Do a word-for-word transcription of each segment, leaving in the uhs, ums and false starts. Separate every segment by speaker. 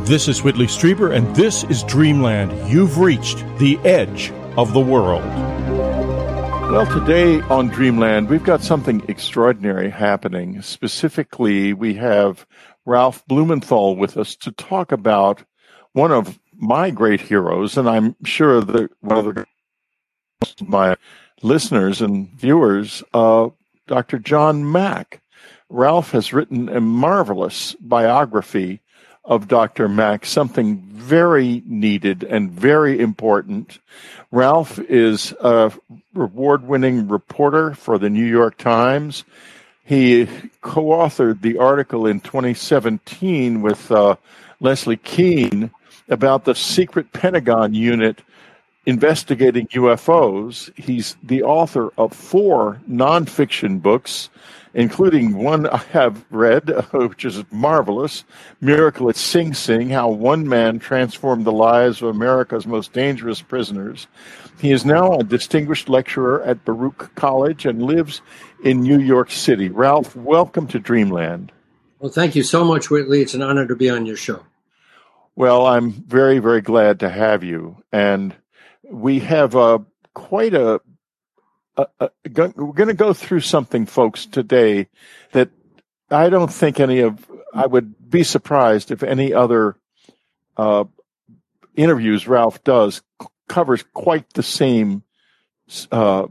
Speaker 1: This is Whitley Strieber, and this is Dreamland. You've reached the edge of the world. Well, today on Dreamland, we've got something extraordinary happening. Specifically, we have Ralph Blumenthal with us to talk about one of my great heroes, and I'm sure that one of the, my listeners and viewers, uh, Doctor John Mack. Ralph has written a marvelous biography of Doctor Mack, something very needed and very important. Ralph is a award-winning reporter for the New York Times. He co-authored the article in twenty seventeen with uh, Leslie Kean about the secret Pentagon unit investigating U F Os. He's the author of four nonfiction books, including one I have read, which is marvelous, Miracle at Sing Sing, How One Man Transformed the Lives of America's Most Dangerous Prisoners. He is now a distinguished lecturer at Baruch College and lives in New York City. Ralph, welcome to Dreamland.
Speaker 2: Well, thank you so much, Whitley. It's an honor to be on your show.
Speaker 1: Well, I'm very, very glad to have you. And we have uh, quite a Uh, uh, go, we're going to go through something, folks, today that I don't think any of, I would be surprised if any other uh, interviews Ralph does c- covers quite the same uh,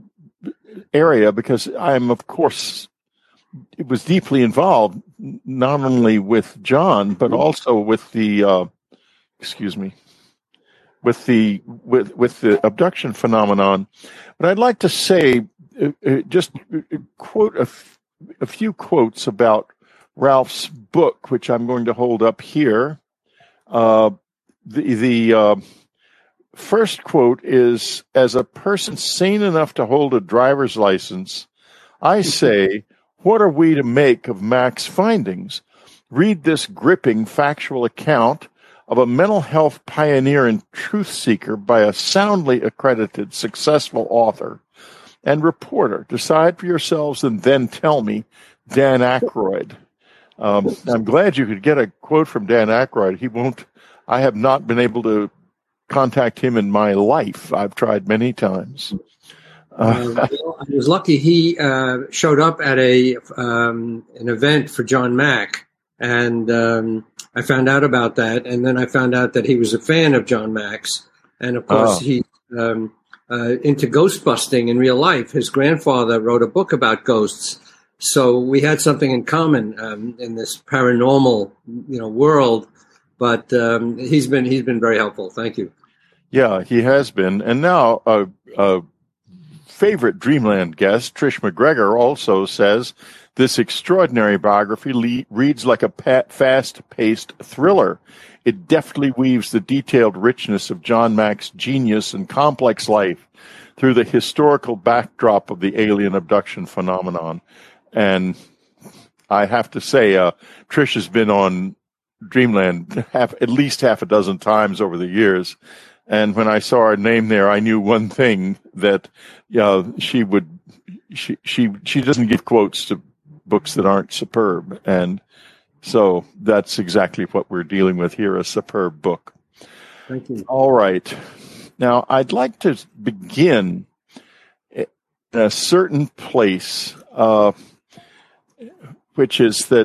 Speaker 1: area, because I'm, of course, it was deeply involved, not only with John, but also with the, uh, excuse me, with the with with the abduction phenomenon. But I'd like to say, uh, uh, just quote a, f- a few quotes about Ralph's book, which I'm going to hold up here. Uh, the the uh, first quote is, "As a person sane enough to hold a driver's license, I say, what are we to make of Mack's findings? Read this gripping factual account of a mental health pioneer and truth seeker by a soundly accredited, successful author and reporter. Decide for yourselves and then tell me, Dan Aykroyd." Um, I'm glad you could get a quote from Dan Aykroyd. He won't, I have not been able to contact him in my life. I've tried many times. Uh,
Speaker 2: uh, I was lucky he uh, showed up at a um, an event for John Mack, and um, I found out about that, and then I found out that he was a fan of John Mack's, and of course oh. he's um, uh, into ghost busting in real life. His grandfather wrote a book about ghosts, so we had something in common um, in this paranormal, you know, world. But um, he's been he's been very helpful. Thank you.
Speaker 1: Yeah, he has been, and now a, a favorite Dreamland guest, Trish McGregor, also says, "This extraordinary biography le- reads like a pa- fast-paced thriller. It deftly weaves the detailed richness of John Mack's genius and complex life through the historical backdrop of the alien abduction phenomenon." And I have to say, uh, Trish has been on Dreamland half, at least half a dozen times over the years. And when I saw her name there, I knew one thing, that uh, she would, she, she, she doesn't give quotes to books that aren't superb. And so that's exactly what we're dealing with here, a superb book.
Speaker 2: Thank you.
Speaker 1: All right. Now, I'd like to begin in a certain place, uh, which is that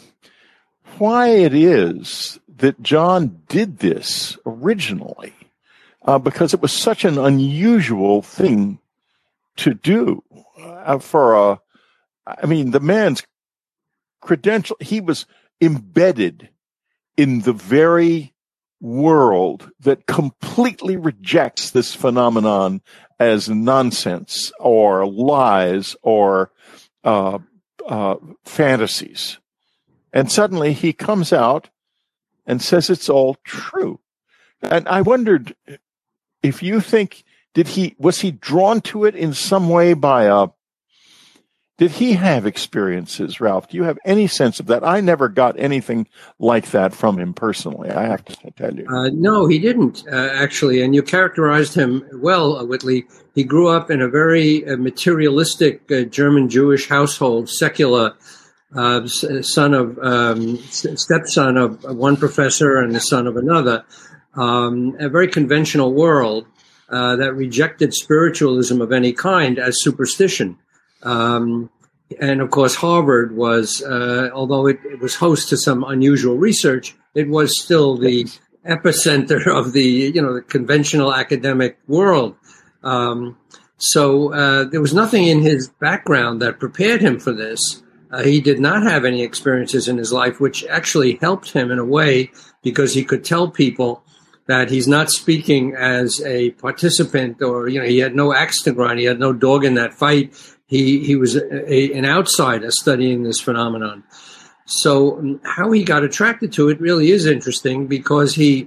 Speaker 1: why it is that John did this originally, uh, because it was such an unusual thing to do uh, for a, I mean, the man's credential, he was embedded in the very world that completely rejects this phenomenon as nonsense or lies or uh, uh, fantasies. And suddenly he comes out and says it's all true. And I wondered if you think, did he, was he drawn to it in some way by a, did he have experiences, Ralph? Do you have any sense of that? I never got anything like that from him personally, I have to tell you.
Speaker 2: Uh, no, he didn't, uh, actually. And you characterized him well, uh, Whitley. He grew up in a very uh, materialistic uh, German Jewish household, secular, uh, son of um, stepson of one professor and the son of another. Um, a very conventional world uh, that rejected spiritualism of any kind as superstition. Um, and of course, Harvard was, uh, although it, it was host to some unusual research, it was still the epicenter of the, you know, the conventional academic world. Um, so uh, there was nothing in his background that prepared him for this. Uh, he did not have any experiences in his life, which actually helped him in a way because he could tell people that he's not speaking as a participant, or, you know, he had no axe to grind. He had no dog in that fight. He he was a, a, an outsider studying this phenomenon. So um, how he got attracted to it really is interesting, because he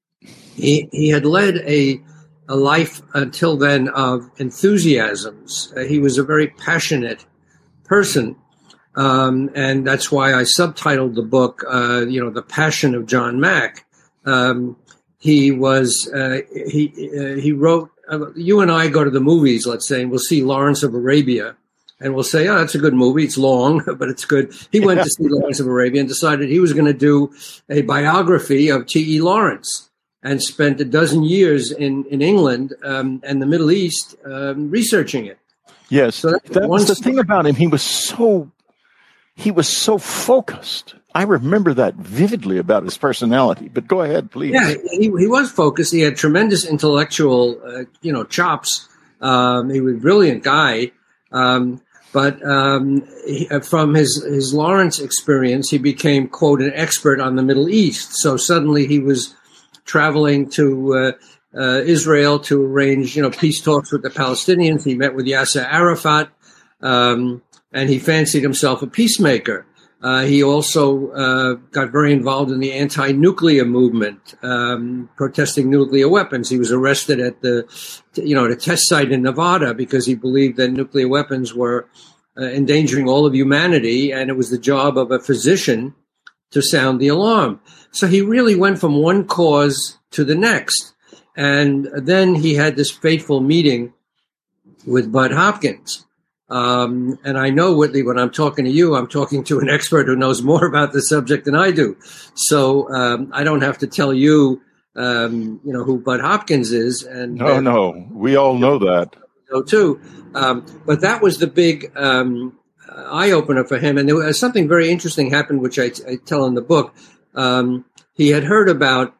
Speaker 2: he he had led a a life until then of enthusiasms. Uh, he was a very passionate person, um, and that's why I subtitled the book, uh, you know, The Passion of John Mack. Um, he was uh, he uh, he wrote. Uh, you and I go to the movies, let's say, and we'll see Lawrence of Arabia. And we'll say, oh, that's a good movie. It's long, but it's good. He went to see Lawrence of Arabia and decided he was going to do a biography of T E. Lawrence, and spent a dozen years in, in England um, and the Middle East um, researching it.
Speaker 1: Yes, so that was the thing about him. He was so he was so focused. I remember that vividly about his personality. But go ahead, please.
Speaker 2: Yeah, he, he was focused. He had tremendous intellectual, uh, you know, chops. Um, he was a brilliant guy. Um, But um, he, from his, his Lawrence experience, he became, quote, an expert on the Middle East. So suddenly he was traveling to uh, uh, Israel to arrange, you know, peace talks with the Palestinians. He met with Yasser Arafat, um, and he fancied himself a peacemaker. Uh, he also uh, got very involved in the anti-nuclear movement, um, protesting nuclear weapons. He was arrested at the, you know, the test site in Nevada because he believed that nuclear weapons were uh, endangering all of humanity, and it was the job of a physician to sound the alarm. So he really went from one cause to the next. And then he had this fateful meeting with Bud Hopkins. Um, and I know, Whitley, when I'm talking to you, I'm talking to an expert who knows more about the subject than I do. So um, I don't have to tell you, um, you know, who Bud Hopkins is. And
Speaker 1: no, uh, no, we all know that.
Speaker 2: Know too. Um, but that was the big um, eye opener for him. And there was something very interesting happened, which I, I tell in the book. Um, he had heard about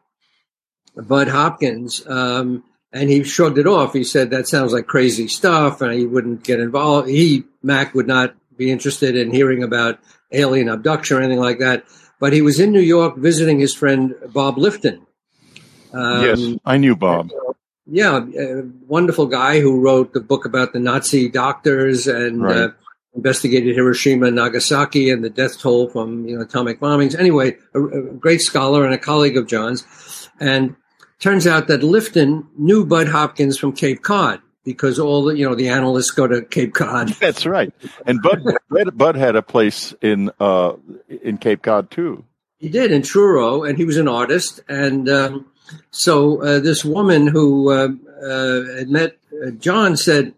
Speaker 2: Bud Hopkins. Um, And he shrugged it off. He said, that sounds like crazy stuff, and he wouldn't get involved. He, Mac, would not be interested in hearing about alien abduction or anything like that. But he was in New York visiting his friend Bob Lifton.
Speaker 1: Um, yes, I knew Bob.
Speaker 2: Uh, yeah, a wonderful guy who wrote the book about the Nazi doctors and right. uh, investigated Hiroshima and Nagasaki and the death toll from, you know, atomic bombings. Anyway, a, a great scholar and a colleague of John's. And turns out that Lifton knew Bud Hopkins from Cape Cod, because all the, you know, the analysts go to Cape Cod.
Speaker 1: That's right. And Bud, Bud had a place in, uh, in Cape Cod too.
Speaker 2: He did, in Truro, and he was an artist. And, um, so, uh, this woman who, uh, uh, had met uh, John said,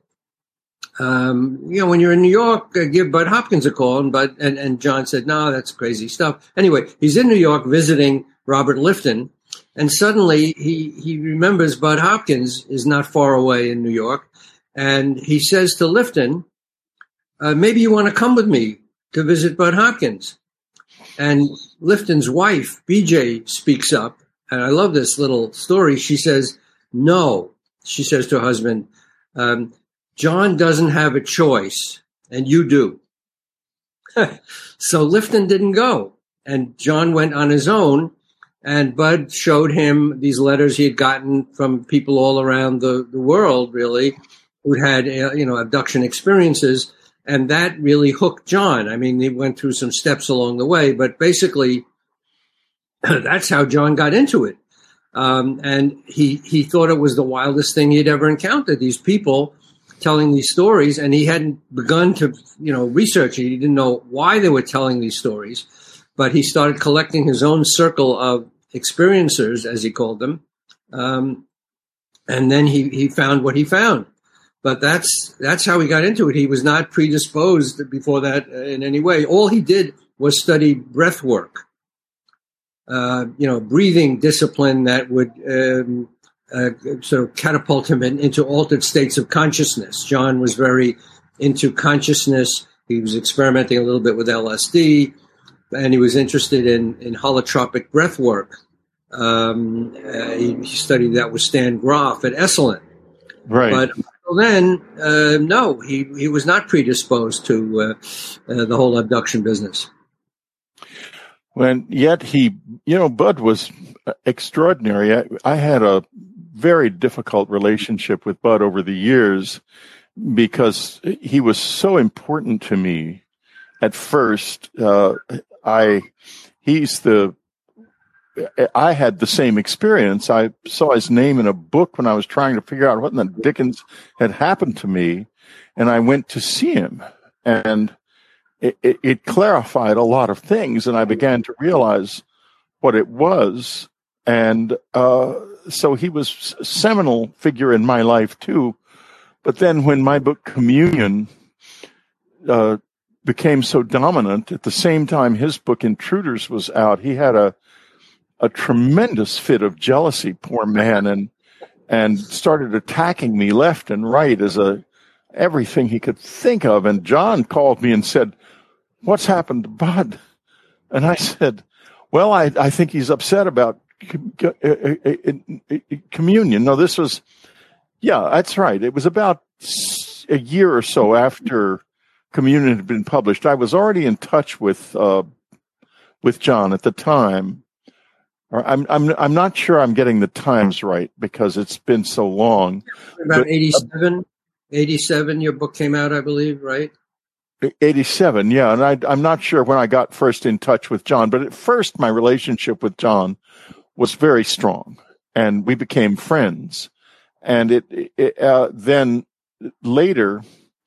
Speaker 2: um, you know, when you're in New York, uh, give Bud Hopkins a call. And Bud, and, and John said, no, that's crazy stuff. Anyway, he's in New York visiting Robert Lifton. And suddenly he, he remembers Bud Hopkins is not far away in New York. And he says to Lifton, uh, maybe you want to come with me to visit Bud Hopkins. And Lifton's wife, B J, speaks up. And I love this little story. She says, no, she says to her husband, um, John doesn't have a choice, and you do. So Lifton didn't go. And John went on his own. And Bud showed him these letters he had gotten from people all around the, the world, really, who had, uh, you know, abduction experiences. And that really hooked John. I mean, he went through some steps along the way, but basically that's how John got into it. Um, and he, he thought it was the wildest thing he'd ever encountered, these people telling these stories. And he hadn't begun to, you know, research it. He didn't know why they were telling these stories, but he started collecting his own circle of experiencers, as he called them. Um, and then he, he found what he found. but that's that's how he got into it. He was not predisposed before that in any way. All he did was study breath work, uh, you know, breathing discipline that would um, uh, sort of catapult him in, into altered states of consciousness. John was very into consciousness. He was experimenting a little bit with L S D, and he was interested in, in holotropic breath work. Um, uh, he, he studied that with Stan Grof at Esalen.
Speaker 1: Right.
Speaker 2: But until then, uh, no, he, he was not predisposed to uh, uh, the whole abduction business.
Speaker 1: When yet he, you know, Bud was extraordinary. I, I had a very difficult relationship with Bud over the years because he was so important to me. At first, uh, I, he's the, I had the same experience. I saw his name in a book when I was trying to figure out what in the dickens had happened to me. And I went to see him, and it, it, it clarified a lot of things. And I began to realize what it was. And, uh, so he was a seminal figure in my life too. But then when my book Communion, uh, became so dominant, at the same time his book Intruders was out, he had a, a tremendous fit of jealousy, poor man, and and started attacking me left and right as a everything he could think of. And John called me and said, "What's happened to Bud?" And I said, "Well, I, I think he's upset about communion." No, this was, yeah, that's right. It was about a year or so after Communion had been published. I was already in touch with uh, with John at the time. I'm I'm I'm not sure I'm getting the times right because it's been so long.
Speaker 2: About but, eighty-seven, eighty-seven, your book came out, I believe, right?
Speaker 1: eighty-seven, yeah. And I, I'm not sure when I got first in touch with John, but at first my relationship with John was very strong, and we became friends. And it, it uh, then later,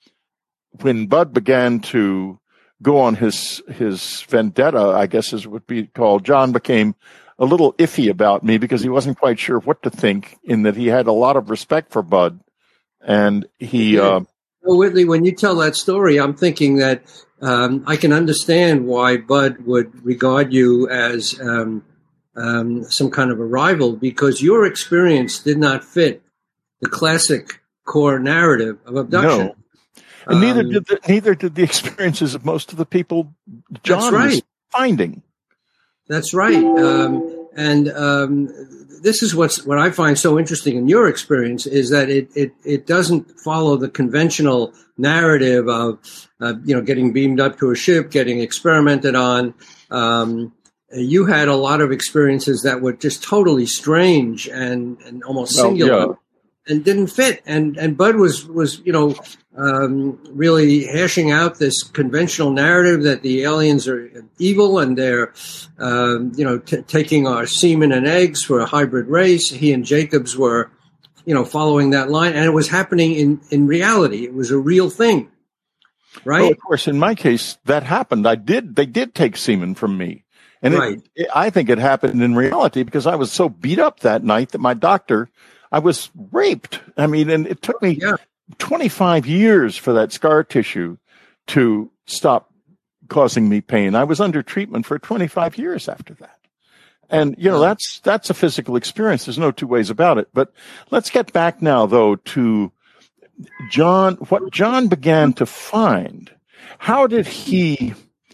Speaker 1: when Bud began to go on his his vendetta, I guess is what would be called, John became a little iffy about me because he wasn't quite sure what to think, in that he had a lot of respect for Bud. And he...
Speaker 2: Yeah.
Speaker 1: Uh,
Speaker 2: well, Whitley, when you tell that story, I'm thinking that um, I can understand why Bud would regard you as um, um, some kind of a rival, because your experience did not fit the classic core narrative of abduction.
Speaker 1: No. And neither
Speaker 2: um,
Speaker 1: did the, neither did the experiences of most of the people John
Speaker 2: right.
Speaker 1: was finding.
Speaker 2: That's right. Um, and um, this is what's what I find so interesting in your experience is that it it, it doesn't follow the conventional narrative of uh, you know getting beamed up to a ship, getting experimented on. Um, you had a lot of experiences that were just totally strange and, and almost singular.
Speaker 1: Oh, yeah.
Speaker 2: And didn't fit, and and Bud was was you know um, really hashing out this conventional narrative that the aliens are evil and they're um, you know t- taking our semen and eggs for a hybrid race. He and Jacobs were you know following that line, and it was happening in in reality. It was a real thing, right?
Speaker 1: Well, of course, in my case, that happened. I did. They did take semen from me, and
Speaker 2: right.
Speaker 1: it, it, I think it happened in reality because I was so beat up that night that my doctor. I was raped. I mean, and it took me
Speaker 2: yeah.
Speaker 1: twenty-five years for that scar tissue to stop causing me pain. I was under treatment for twenty-five years after that. And, you know, that's, that's a physical experience. There's no two ways about it. But let's get back now, though, to John, what John began to find. How did he,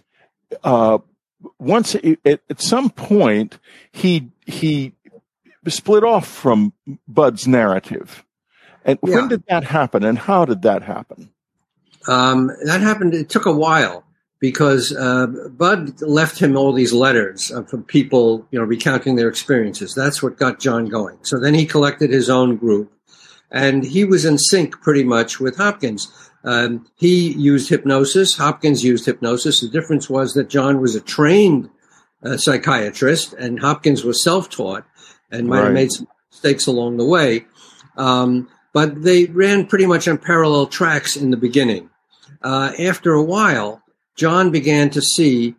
Speaker 1: uh, once, at, at some point, he, he, split off from Bud's narrative. And
Speaker 2: yeah.
Speaker 1: when did that happen, and how did that happen?
Speaker 2: Um, that happened, it took a while because uh, Bud left him all these letters uh, from people, you know, recounting their experiences. That's what got John going. So then he collected his own group, and he was in sync pretty much with Hopkins. Um, he used hypnosis. Hopkins used hypnosis. The difference was that John was a trained uh, psychiatrist, and Hopkins was self-taught. And might
Speaker 1: right.
Speaker 2: have made some mistakes along the way. Um, but they ran pretty much on parallel tracks in the beginning. Uh, after a while, John began to see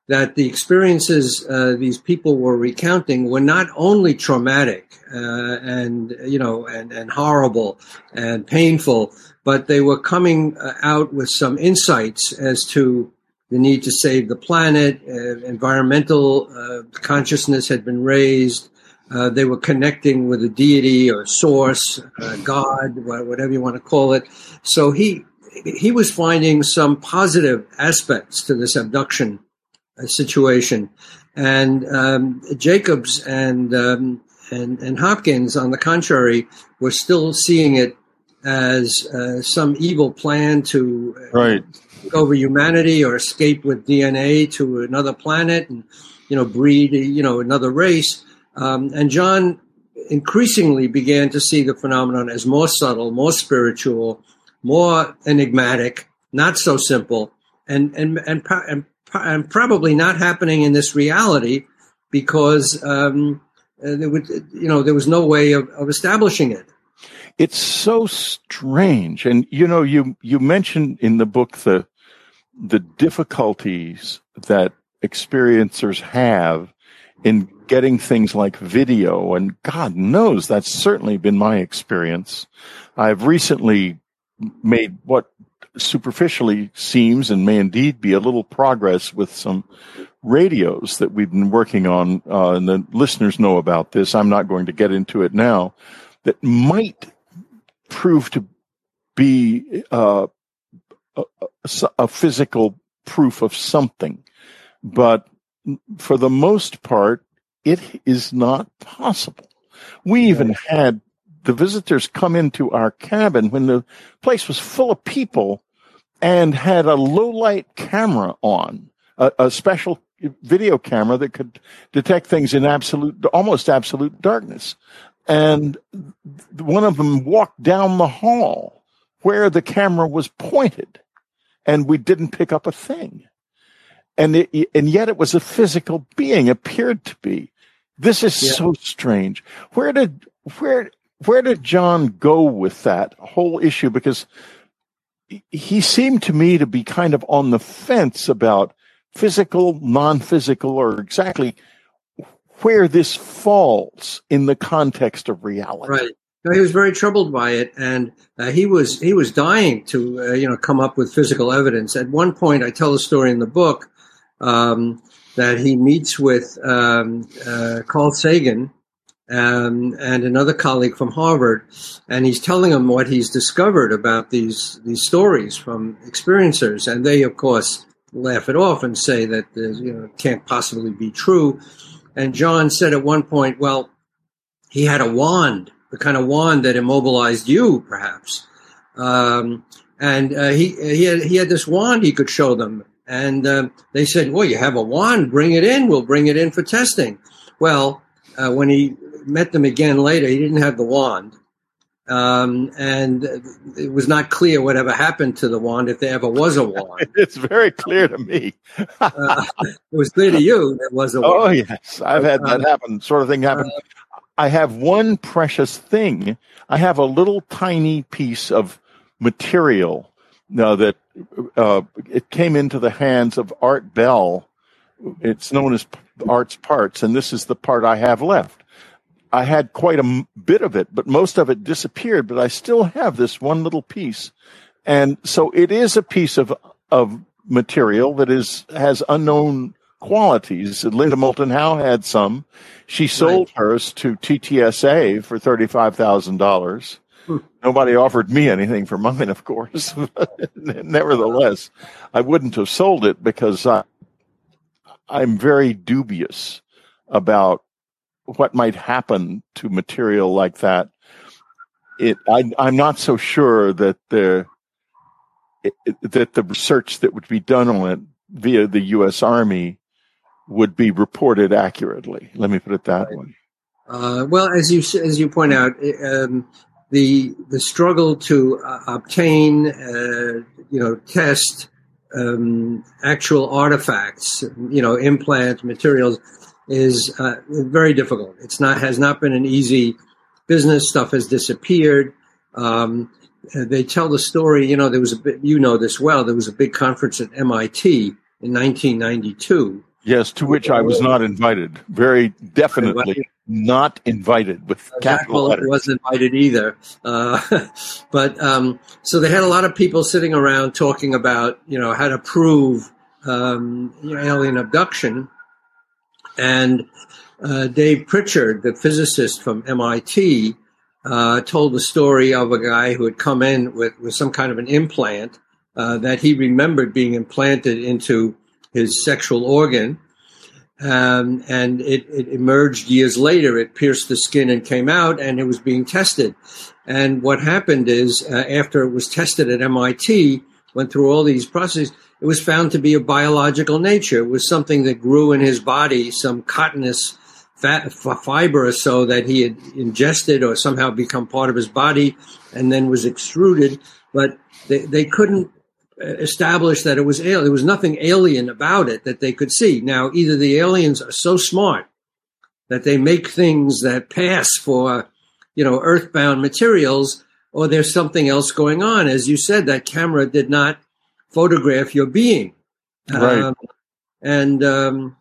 Speaker 2: that the experiences uh, these people were recounting were not only traumatic uh, and you know and, and horrible and painful, but they were coming uh, out with some insights as to the need to save the planet. Uh, environmental uh, consciousness had been raised. Uh, they were connecting with a deity or source, uh, God, whatever you want to call it. So he he was finding some positive aspects to this abduction uh, situation, and um, Jacobs and, um, and and Hopkins, on the contrary, were still seeing it as uh, some evil plan to uh,
Speaker 1: right.
Speaker 2: take over humanity or escape with D N A to another planet and you know breed you know another race. Um, and John increasingly began to see the phenomenon as more subtle, more spiritual, more enigmatic, not so simple, and and and, and, and probably not happening in this reality because um, there would, you know there was no way of, of establishing it.
Speaker 1: It's so strange, and you know you you mentioned in the book the the difficulties that experiencers have in getting things like video, and God knows that's certainly been my experience. I've recently made what superficially seems and may indeed be a little progress with some radios that we've been working on, uh, and the listeners know about this. I'm not going to get into it now. That might prove to be uh, a, a physical proof of something, but for the most part, it is not possible. We even had the visitors come into our cabin when the place was full of people and had a low light camera on, a, a special video camera that could detect things in absolute, almost absolute darkness. And one of them walked down the hall where the camera was pointed, and we didn't pick up a thing. And it, and yet it was a physical being, appeared to be. This is yeah. so strange. Where did where where did John go with that whole issue? Because he seemed to me to be kind of on the fence about physical, non-physical, or exactly where this falls in the context of reality.
Speaker 2: Right. No, he was very troubled by it, and uh, he was he was dying to uh, you know come up with physical evidence. At one point, I tell the story in the book. Um, that he meets with um, uh, Carl Sagan um, and another colleague from Harvard, and he's telling them what he's discovered about these these stories from experiencers, and they, of course, laugh it off and say that you know it can't possibly be true. And John said at one point, "Well, he had a wand, the kind of wand that immobilized you, perhaps." Um, and uh, he he had, he had this wand he could show them. And uh, they said, well, you have a wand, bring it in. We'll bring it in for testing. Well, uh, when he met them again later, he didn't have the wand. Um, and it was not clear whatever happened to the wand, if there ever was a wand.
Speaker 1: It's very clear to me.
Speaker 2: uh, it was clear to you there was a wand.
Speaker 1: Oh, yes. I've had that happen, sort of thing happen. Uh, I have one precious thing. I have a little tiny piece of material now that uh, it came into the hands of Art Bell. It's known as Art's Parts, and this is the part I have left. I had quite a m- bit of it, but most of it disappeared, but I still have this one little piece. And so it is a piece of of material that is has unknown qualities. Linda Moulton Howe had some. She sold right. hers to T T S A for thirty-five thousand dollars. Nobody offered me anything for mine, of course. Nevertheless, I wouldn't have sold it because I, I'm very dubious about what might happen to material like that. It, I, I'm not so sure that the it, that the research that would be done on it via the U S Army would be reported accurately. Let me put it that way.
Speaker 2: Uh, well, as you as you point out. Um, The the struggle to uh, obtain, uh, you know, test um, actual artifacts, you know, implant materials, is uh, very difficult. It's not has not been an easy business. Stuff has disappeared. Um, they tell the story. You know, there was a bit, you know this well. There was a big conference at M I T in nineteen ninety-two,
Speaker 1: Yes, to which I was not invited. Very definitely not invited with capital
Speaker 2: Jack
Speaker 1: letters.
Speaker 2: wasn't invited either. Uh, but um, so they had a lot of people sitting around talking about, you know, how to prove um, you know, alien abduction. And uh, Dave Pritchard, the physicist from M I T, uh, told the story of a guy who had come in with, with some kind of an implant uh, that he remembered being implanted into his sexual organ. Um, and it, it emerged years later. It pierced the skin and came out, and it was being tested. And what happened is, uh, after it was tested at M I T, went through all these processes, it was found to be of biological nature. It was something that grew in his body, some cottonous fat f- fiber or so that he had ingested or somehow become part of his body and then was extruded. But they, they couldn't establish that it was alien. There was nothing alien about it that they could see. Now, either the aliens are so smart that they make things that pass for, you know, earthbound materials, or there's something else going on. As you said, that camera did not photograph your being.
Speaker 1: Right.
Speaker 2: Um, and um,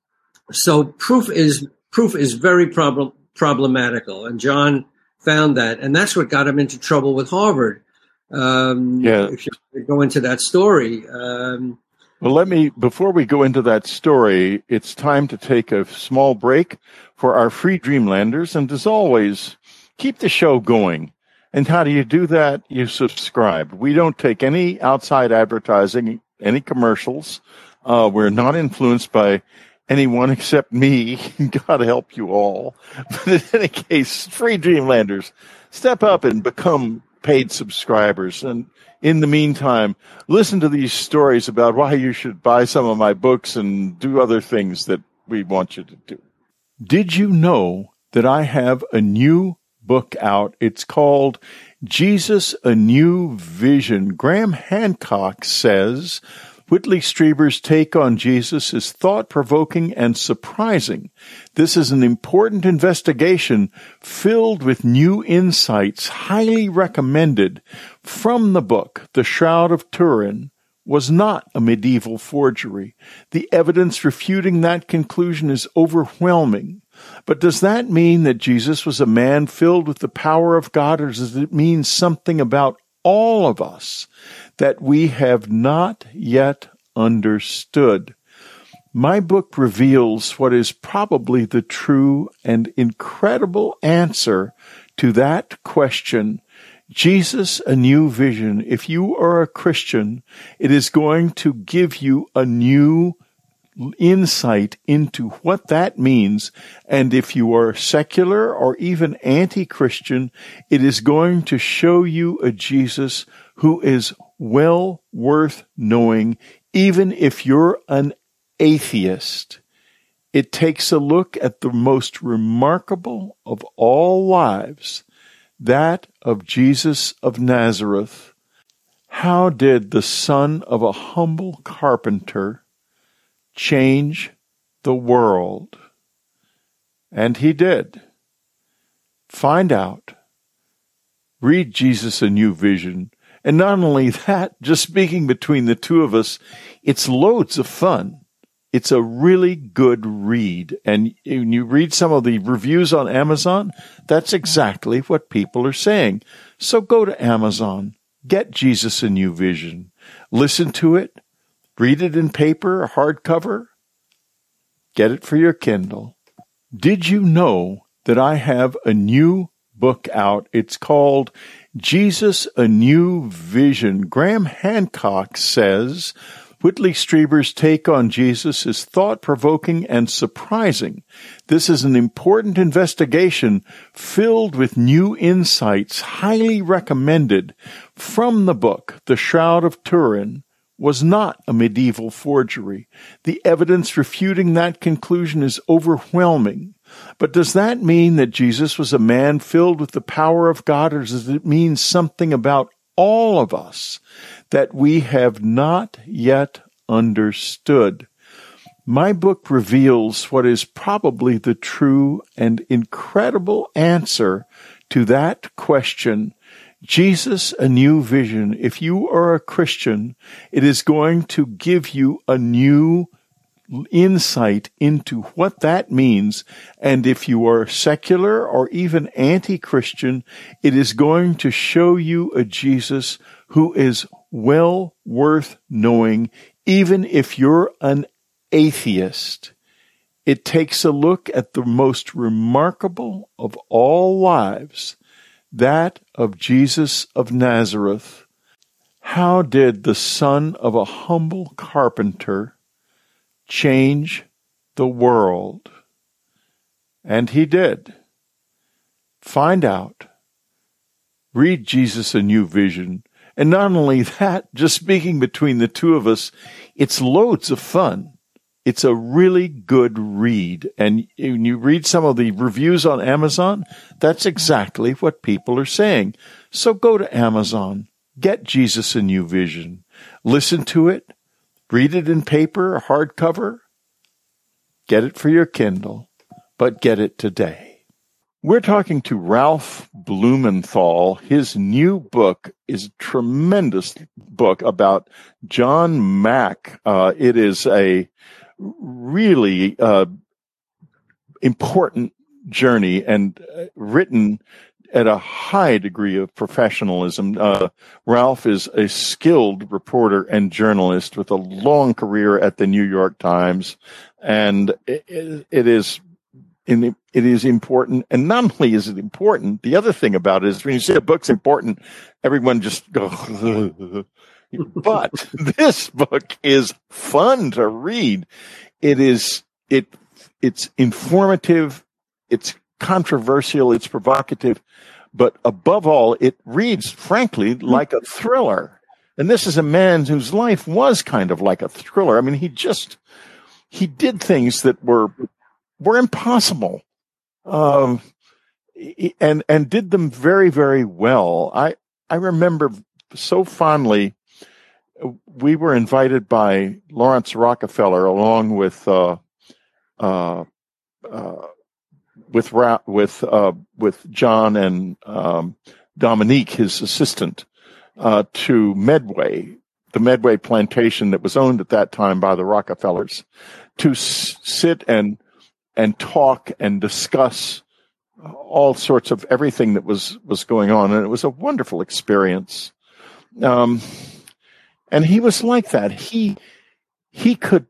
Speaker 2: so proof is proof is very prob- problematical. And John found that. And that's what got him into trouble with Harvard. Um,
Speaker 1: yeah.
Speaker 2: If you go into that story. Um,
Speaker 1: well, let me, before we go into that story, it's time to take a small break for our free Dreamlanders. And as always, keep the show going. And how do you do that? You subscribe. We don't take any outside advertising, any commercials. Uh, we're not influenced by anyone except me. God help you all. But in any case, free Dreamlanders, step up and become paid subscribers. And in the meantime, listen to these stories about why you should buy some of my books and do other things that we want you to do. Did you know that I have a new book out? It's called Jesus, A New Vision. Graham Hancock says Whitley Strieber's take on Jesus is thought-provoking and surprising. This is an important investigation filled with new insights, highly recommended. From the book, The Shroud of Turin was not a medieval forgery. The evidence refuting that conclusion is overwhelming. But does that mean that Jesus was a man filled with the power of God, or does it mean something about all of us that we have not yet understood? My book reveals what is probably the true and incredible answer to that question. Jesus, A New Vision. If you are a Christian, it is going to give you a new insight into what that means. And if you are secular or even anti-Christian, it is going to show you a Jesus who is well worth knowing, even if you're an atheist. It takes a look at the most remarkable of all lives, that of Jesus of Nazareth. How did the son of a humble carpenter change the world? And he did. Find out. Read Jesus, A New Vision. And not only that, just speaking between the two of us, it's loads of fun. It's a really good read. And when you read some of the reviews on Amazon, that's exactly what people are saying. So go to Amazon, get Jesus, A New Vision, listen to it, read it in paper or hardcover, get it for your Kindle. Did you know that I have a new book out? It's called Jesus, A New Vision. Graham Hancock says Whitley Strieber's take on Jesus is thought-provoking and surprising. This is an important investigation filled with new insights, highly recommended. From the book, The Shroud of Turin was not a medieval forgery. The evidence refuting that conclusion is overwhelming. But does that mean that Jesus was a man filled with the power of God, or does it mean something about all of us that we have not yet understood? My book reveals what is probably the true and incredible answer to that question. Jesus, A New Vision. If you are a Christian, it is going to give you a new insight into what that means. And if you are secular or even anti-Christian, it is going to show you a Jesus who is well worth knowing, even if you're an atheist. It takes a look at the most remarkable of all lives, that of Jesus of Nazareth. How did the son of a humble carpenter change the world? And he did. Find out. Read Jesus A New Vision. And not only that, just speaking between the two of us, it's loads of fun. It's a really good read. And when you read some of the reviews on Amazon, that's exactly what people are saying. So go to Amazon, get Jesus A New Vision, listen to it, read it in paper or hardcover, get it for your Kindle, but get it today. We're talking to Ralph Blumenthal. His new book is a tremendous book about John Mack. Uh, it is a really uh, important journey and uh, written at a high degree of professionalism. Uh, Ralph is a skilled reporter and journalist with a long career at the New York Times, and it, it is in, it is important. And not only is it important, the other thing about it is when you say a book's important, everyone just goes. But this book is fun to read. It is, it, it's informative. It's controversial. It's provocative. But above all, it reads, frankly, like a thriller. And this is a man whose life was kind of like a thriller. I mean, he just, he did things that were, were impossible. Um, and, and did them very, very well. I, I remember so fondly, we were invited by Lawrence Rockefeller along with uh, uh, uh, with Ra- with uh, with John and um, Dominique, his assistant, uh, to Medway, the Medway plantation that was owned at that time by the Rockefellers, to s- sit and and talk and discuss all sorts of everything that was was going on, and it was a wonderful experience. Um, And he was like that. He, he could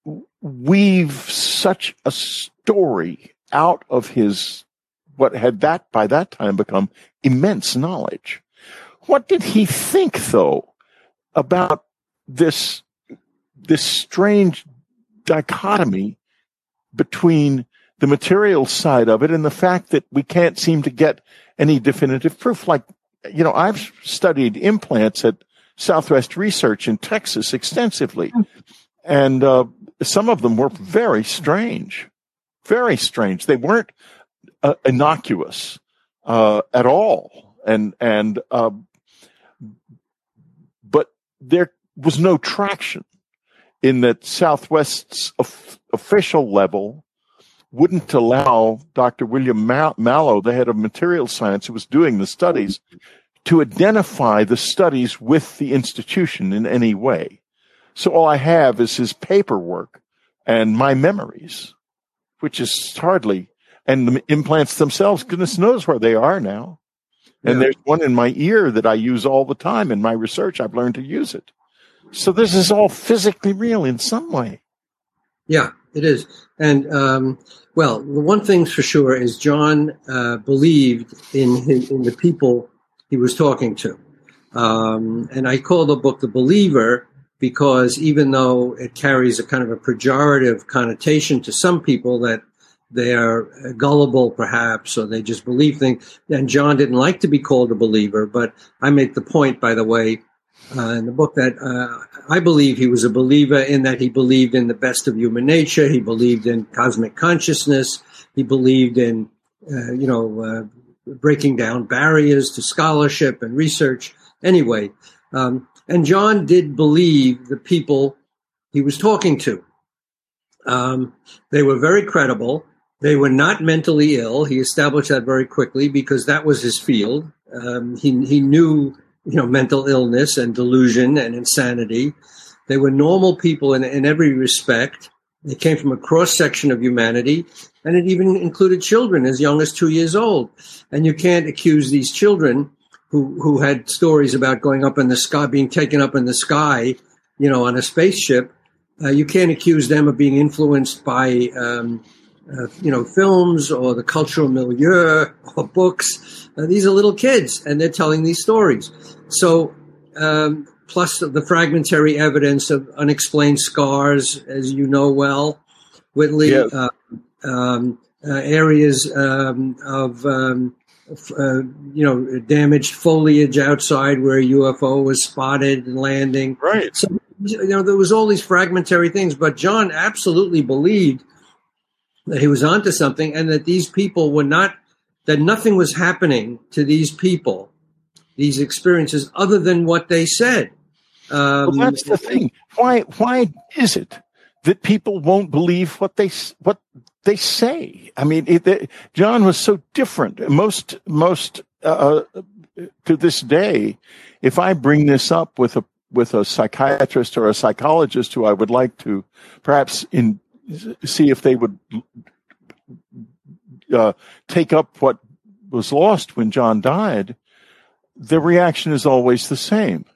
Speaker 1: weave such a story out of his, what had that by that time become immense knowledge. What did he think, though, about this, this strange dichotomy between the material side of it and the fact that we can't seem to get any definitive proof? Like, you know, I've studied implants at Southwest Research in Texas extensively. And uh, some of them were very strange, very strange. They weren't uh, innocuous uh, at all. And, and, uh, but there was no traction in that Southwest's of, official level wouldn't allow Doctor William Mallow, the head of material science who was doing the studies, to identify the studies with the institution in any way. So all I have is his paperwork and my memories, which is hardly, and the implants themselves, goodness knows where they are now. Yeah. And there's one in my ear that I use all the time in my research. I've learned to use it. So this is all physically real in some way.
Speaker 2: Yeah, it is. And, um, well, the one thing's for sure is John uh, believed in his, in the people he was talking to. Um, and I call the book The Believer because even though it carries a kind of a pejorative connotation to some people that they are gullible perhaps, or they just believe things, and John didn't like to be called a believer, but I make the point, by the way, uh, in the book that uh, I believe he was a believer in that he believed in the best of human nature, he believed in cosmic consciousness, he believed in, uh, you know, uh, breaking down barriers to scholarship and research. Anyway, um, and John did believe the people he was talking to. Um, they were very credible. They were not mentally ill. He established that very quickly because that was his field. Um, he, he knew, you know, mental illness and delusion and insanity. They were normal people in, in every respect. They came from a cross-section of humanity, and it even included children as young as two years old. And you can't accuse these children who, who had stories about going up in the sky, being taken up in the sky, you know, on a spaceship. Uh, you can't accuse them of being influenced by, um, uh, you know, films or the cultural milieu or books. Uh, these are little kids, and they're telling these stories. So, um, plus the fragmentary evidence of unexplained scars, as you know well, Whitley,
Speaker 1: yes.
Speaker 2: uh, um, uh, areas um, of, um, uh, you know, damaged foliage outside where a U F O was spotted and landing.
Speaker 1: Right.
Speaker 2: So, you know, there was all these fragmentary things, but John absolutely believed that he was onto something and that these people were not, that nothing was happening to these people, these experiences, other than what they said. Um,
Speaker 1: well, that's the thing. Why? Why is it that people won't believe what they what they say? I mean, it, it, John was so different. Most most uh, to this day, if I bring this up with a with a psychiatrist or a psychologist who I would like to perhaps in see if they would uh, take up what was lost when John died, the reaction is always the same.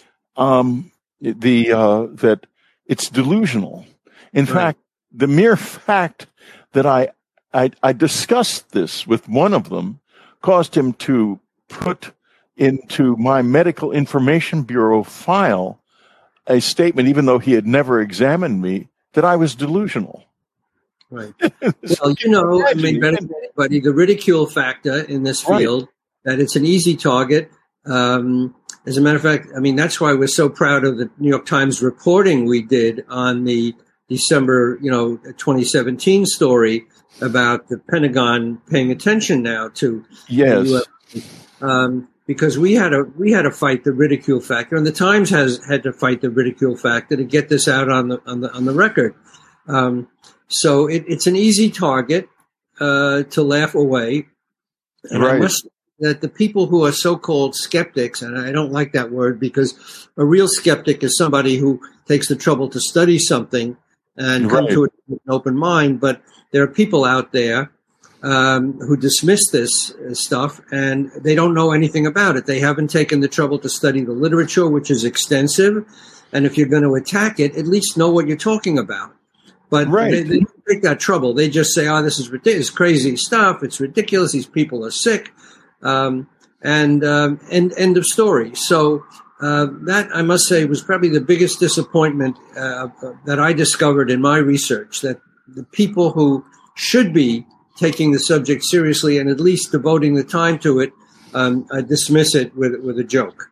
Speaker 1: Um, the, uh, that it's delusional. In right. fact, the mere fact that I, I, I discussed this with one of them caused him to put into my medical information bureau file a statement, even though he had never examined me, that I was delusional.
Speaker 2: Right. Well, you know, I mean, better than anybody, the ridicule factor in this field, right. that it's an easy target. Um, As a matter of fact, I mean, that's why we're so proud of the New York Times reporting we did on the December, you know, twenty seventeen story about the Pentagon paying attention now to
Speaker 1: yes.
Speaker 2: the U S. Um, because we had to we had to fight the ridicule factor, and the Times has had to fight the ridicule factor to get this out on the on the on the record. Um, so it, it's an easy target uh, to laugh away, and
Speaker 1: right.
Speaker 2: I must. That the people who are so-called skeptics, and I don't like that word because a real skeptic is somebody who takes the trouble to study something and come
Speaker 1: right.
Speaker 2: to it with an open mind. But there are people out there um, who dismiss this stuff and they don't know anything about it. They haven't taken the trouble to study the literature, which is extensive. And if you're going to attack it, at least know what you're talking about. But
Speaker 1: right.
Speaker 2: they, they don't take that trouble. They just say, oh, this is ridiculous, crazy stuff. It's ridiculous. These people are sick. Um, and, um, and end of story. So, uh, that I must say was probably the biggest disappointment, uh, that I discovered in my research, that the people who should be taking the subject seriously and at least devoting the time to it, um, uh, dismiss it with, with a joke.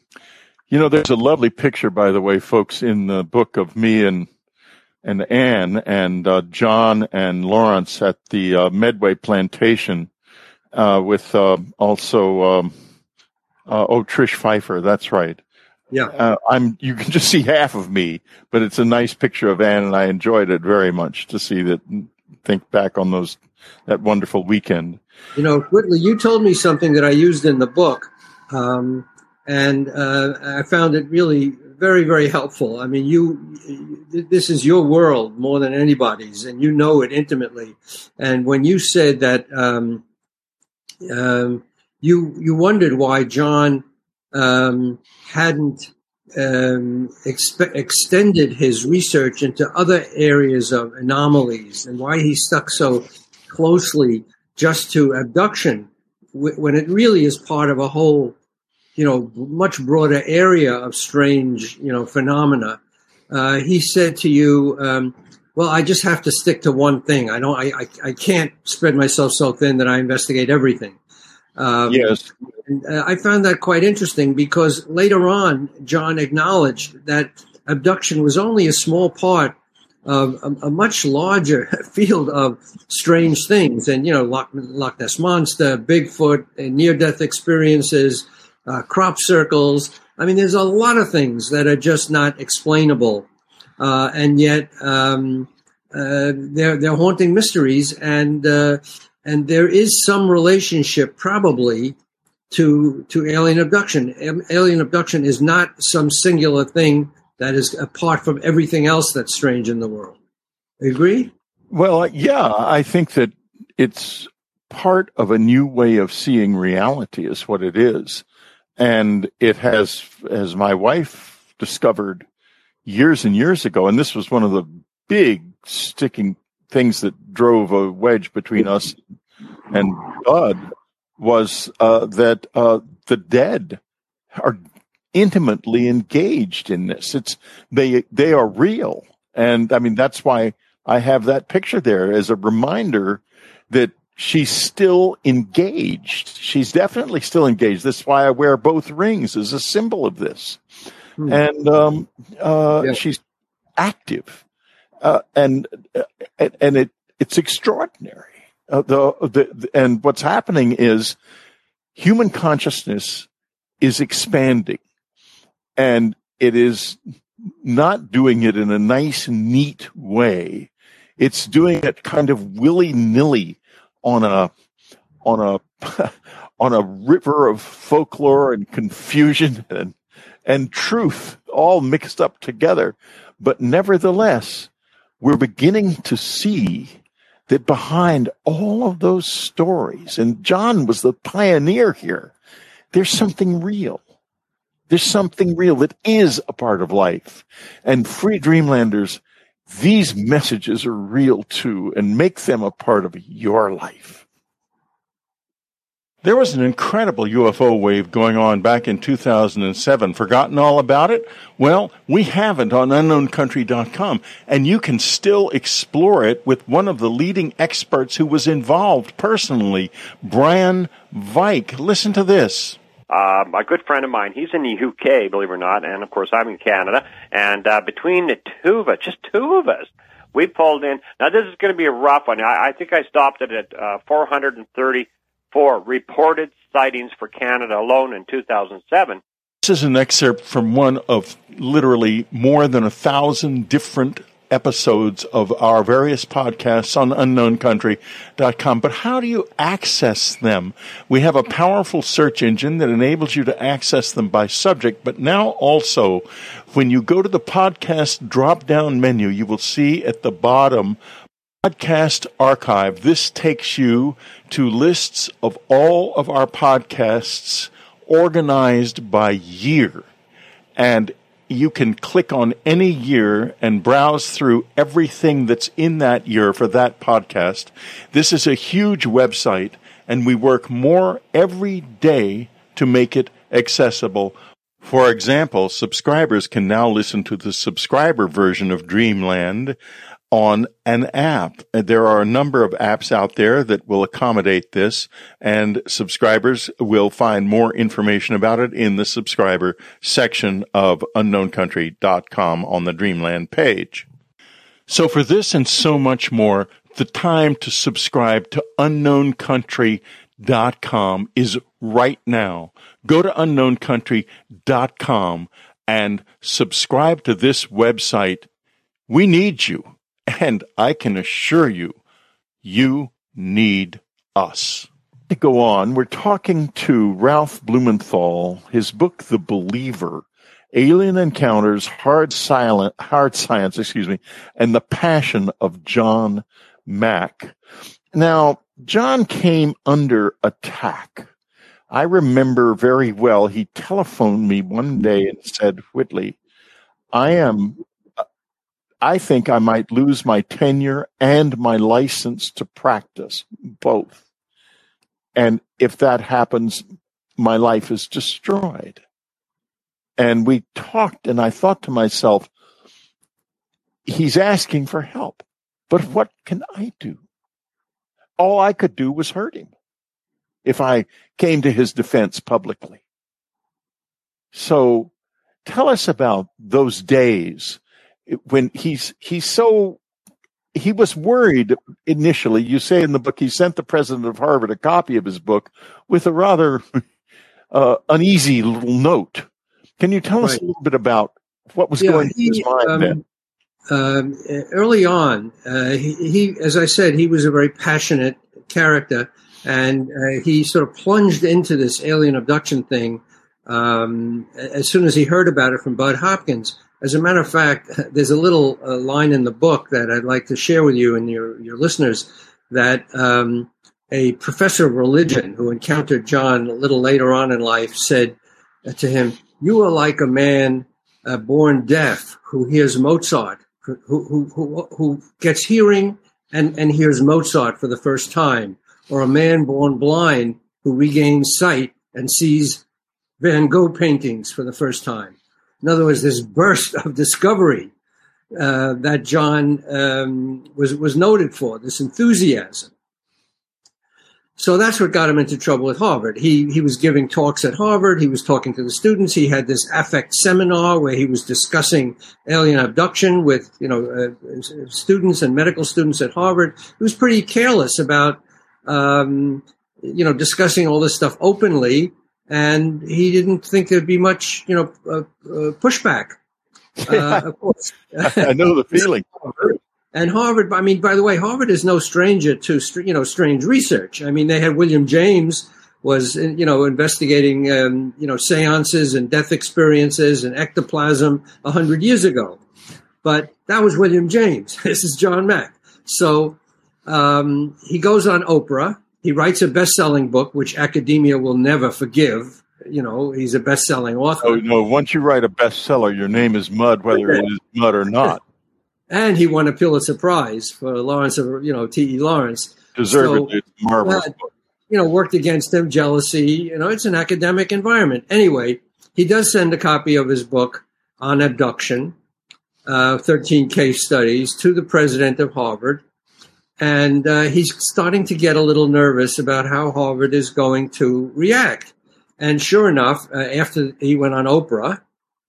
Speaker 1: You know, there's a lovely picture, by the way, folks, in the book of me and, and Anne and, uh, John and Lawrence at the, uh, Medway Plantation. Uh, with uh, also um, uh, oh Trish Pfeiffer, that's right.
Speaker 2: Yeah,
Speaker 1: uh, I'm. You can just see half of me, but it's a nice picture of Anne, and I enjoyed it very much to see that. Think back on those that wonderful weekend.
Speaker 2: You know, Whitley, you told me something that I used in the book, um, and uh, I found it really very, very helpful. I mean, you. This is your world more than anybody's, and you know it intimately. And when you said that. Um, Um, you you wondered why John um, hadn't um, exp- extended his research into other areas of anomalies, and why he stuck so closely just to abduction, w- when it really is part of a whole, you know, much broader area of strange, you know, phenomena. Uh, he said to you. Um, Well, I just have to stick to one thing. I don't. I, I, I can't spread myself so thin that I investigate everything. Um,
Speaker 1: yes,
Speaker 2: and, uh, I found that quite interesting because later on, John acknowledged that abduction was only a small part of a, a much larger field of strange things. And you know, Loch, Loch Ness Monster, Bigfoot, near-death experiences, uh, crop circles. I mean, there's a lot of things that are just not explainable. Uh, and yet, um, uh, they're, they're haunting mysteries, and, uh, and there is some relationship probably to, to alien abduction. Alien abduction is not some singular thing that is apart from everything else that's strange in the world. Agree?
Speaker 1: Well, yeah, I think that it's part of a new way of seeing reality is what it is. And it has, as my wife discovered years and years ago, and this was one of the big sticking things that drove a wedge between us and God, was uh, that uh, the dead are intimately engaged in this. It's they they are real, and I mean that's why I have that picture there as a reminder that she's still engaged. She's definitely still engaged. That's why I wear both rings as a symbol of this. Hmm. And um, uh, yeah. she's active, uh, and and it it's extraordinary. Uh, the, the and what's happening is human consciousness is expanding, and it is not doing it in a nice, neat way. It's doing it kind of willy-nilly on a on a on a river of folklore and confusion and and truth all mixed up together. But nevertheless, we're beginning to see that behind all of those stories, and John was the pioneer here, there's something real. There's something real that is a part of life. And Free Dreamlanders, these messages are real too, and make them a part of your life.
Speaker 3: There was an incredible U F O wave going on back in two thousand seven. Forgotten all about it? Well, we have it on unknown country dot com, and you can still explore it with one of the leading experts who was involved personally, Brian Vike. Listen to this.
Speaker 4: Um, a good friend of mine, he's in the U K, believe it or not, and of course I'm in Canada, and uh, between the two of us, just two of us, we pulled in. Now this is going to be a rough one. I, I think I stopped it at uh, four hundred thirty-four reported sightings for Canada alone in two thousand seven.
Speaker 3: This is an excerpt from one of literally more than a thousand different episodes of our various podcasts on unknown country dot com. But how do you access them? We have a powerful search engine that enables you to access them by subject, but now also when you go to the podcast drop-down menu, you will see at the bottom Podcast Archive. This takes you to lists of all of our podcasts organized by year. And you can click on any year and browse through everything that's in that year for that podcast. This is a huge website, and we work more every day to make it accessible. For example, subscribers can now listen to the subscriber version of Dreamland on an app. There are a number of apps out there that will accommodate this, and subscribers will find more information about it in the subscriber section of unknown country dot com on the Dreamland page. So for this and so much more, the time to subscribe to unknown country dot com is right now. Go to unknown country dot com and subscribe to this website. We need you. And I can assure you, you need us.
Speaker 1: To go on, we're talking to Ralph Blumenthal, his book, The Believer, Alien Encounters, Hard, Silent, Hard Science, excuse me, and the Passion of John Mack. Now, John came under attack. I remember very well, he telephoned me one day and said, Whitley, I am... I think I might lose my tenure and my license to practice, both. And if that happens, my life is destroyed. And we talked, and I thought to myself, he's asking for help, but what can I do? All I could do was hurt him if I came to his defense publicly. So tell us about those days when he's he's so he was worried initially. You say in the book he sent the president of Harvard a copy of his book with a rather uh, uneasy little note. Can you tell right. us a little bit about what was yeah, going through his mind um, then?
Speaker 2: Um, early on, uh, he, he, as I said, he was a very passionate character, and uh, he sort of plunged into this alien abduction thing um, as soon as he heard about it from Bud Hopkins. As a matter of fact, there's a little uh, line in the book that I'd like to share with you and your, your listeners that um, a professor of religion who encountered John a little later on in life said to him, "You are like a man uh, born deaf who hears Mozart, who, who, who, who gets hearing and, and hears Mozart for the first time, or a man born blind who regains sight and sees Van Gogh paintings for the first time." In other words, this burst of discovery uh, that John um, was was noted for, this enthusiasm. So that's what got him into trouble at Harvard. He he was giving talks at Harvard. He was talking to the students. He had this affect seminar where he was discussing alien abduction with, you know, uh, students and medical students at Harvard. He was pretty careless about, um, you know, discussing all this stuff openly. And he didn't think there'd be much, you know, uh, uh, pushback. Uh, of course,
Speaker 1: I know the feeling.
Speaker 2: And Harvard, I mean, by the way, Harvard is no stranger to, you know, strange research. I mean, they had William James was, you know, investigating, um, you know, seances and death experiences and ectoplasm a hundred years ago. But that was William James. This is John Mack. So um, he goes on Oprah. He writes a best-selling book, which academia will never forgive. You know, he's a best-selling author.
Speaker 1: Oh, no, once you write a bestseller, your name is mud, whether it is mud or not.
Speaker 2: And he won a Pulitzer Prize for Lawrence of, you know, T E Lawrence.
Speaker 1: Deservedly, so, it's a marvelous
Speaker 2: uh,
Speaker 1: book.
Speaker 2: You know, worked against him, jealousy. You know, it's an academic environment. Anyway, he does send a copy of his book on abduction, uh, thirteen case studies, to the president of Harvard. And uh, he's starting to get a little nervous about how Harvard is going to react. And sure enough, uh, after he went on Oprah,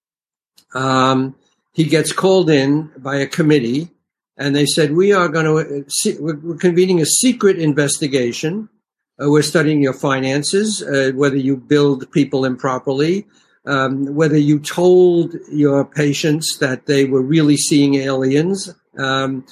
Speaker 2: um, he gets called in by a committee, and they said, we are going to, uh, we're convening a secret investigation. Uh, we're studying your finances, uh, whether you billed people improperly, um, whether you told your patients that they were really seeing aliens, um,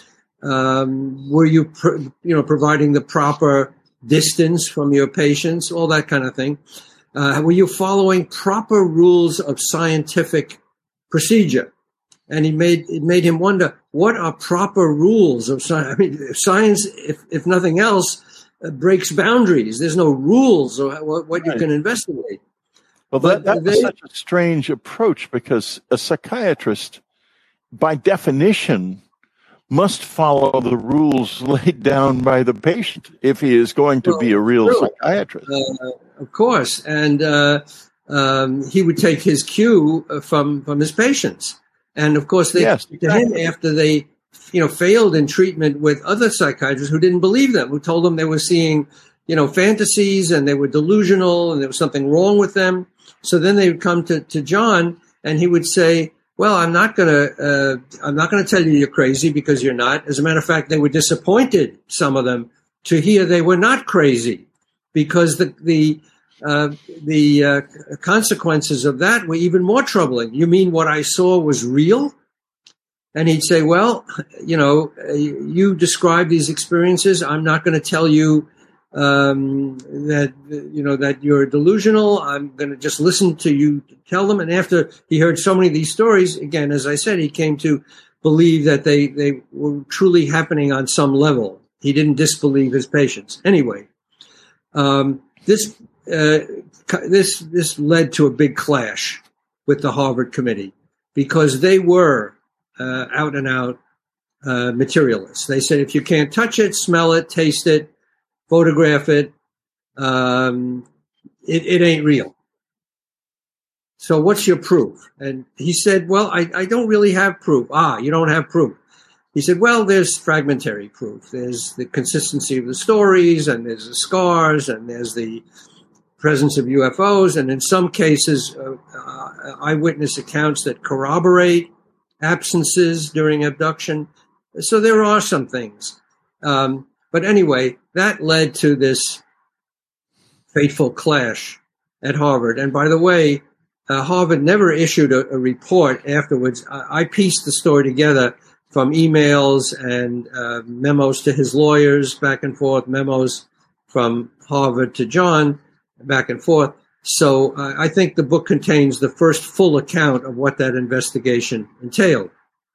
Speaker 2: Um, were you, pr- you know, providing the proper distance from your patients, all that kind of thing? Uh, were you following proper rules of scientific procedure? And he made it made him wonder, what are proper rules of science? I mean, science, if if nothing else, uh, breaks boundaries. There's no rules of what, what you can investigate.
Speaker 1: Well, that, that was such a strange approach, because a psychiatrist, by definition, must follow the rules laid down by the patient if he is going to well, be a real true. psychiatrist. Uh,
Speaker 2: of course. And uh, um, he would take his cue from, from his patients. And, of course, they
Speaker 1: yes,
Speaker 2: to
Speaker 1: exactly.
Speaker 2: him after they, you know, failed in treatment with other psychiatrists who didn't believe them, who told them they were seeing, you know, fantasies and they were delusional and there was something wrong with them. So then they would come to, to John and he would say, well, I'm not going to, uh, I'm not going to tell you you're crazy, because you're not. As a matter of fact, they were disappointed, some of them, to hear they were not crazy, because the, the, uh, the, uh, consequences of that were even more troubling. You mean what I saw was real? And he'd say, well, you know, you describe these experiences. I'm not going to tell you, um, that, you know, that you're delusional. I'm going to just listen to you tell them. And after he heard so many of these stories, again, as I said, he came to believe that they, they were truly happening on some level. He didn't disbelieve his patients. Anyway, um, this, uh, this, this led to a big clash with the Harvard committee, because they were, uh, out and out, uh, materialists. They said, if you can't touch it, smell it, taste it, photograph it, um, it, it ain't real. So what's your proof? And he said, well, I, I don't really have proof. Ah, you don't have proof. He said, well, there's fragmentary proof. There's the consistency of the stories, and there's the scars, and there's the presence of U F Os, and in some cases, uh, uh, eyewitness accounts that corroborate absences during abduction. So there are some things. Um, But anyway, that led to this fateful clash at Harvard. And by the way, uh, Harvard never issued a, a report afterwards. I, I pieced the story together from emails and uh, memos to his lawyers back and forth, memos from Harvard to John back and forth. So uh, I think the book contains the first full account of what that investigation entailed.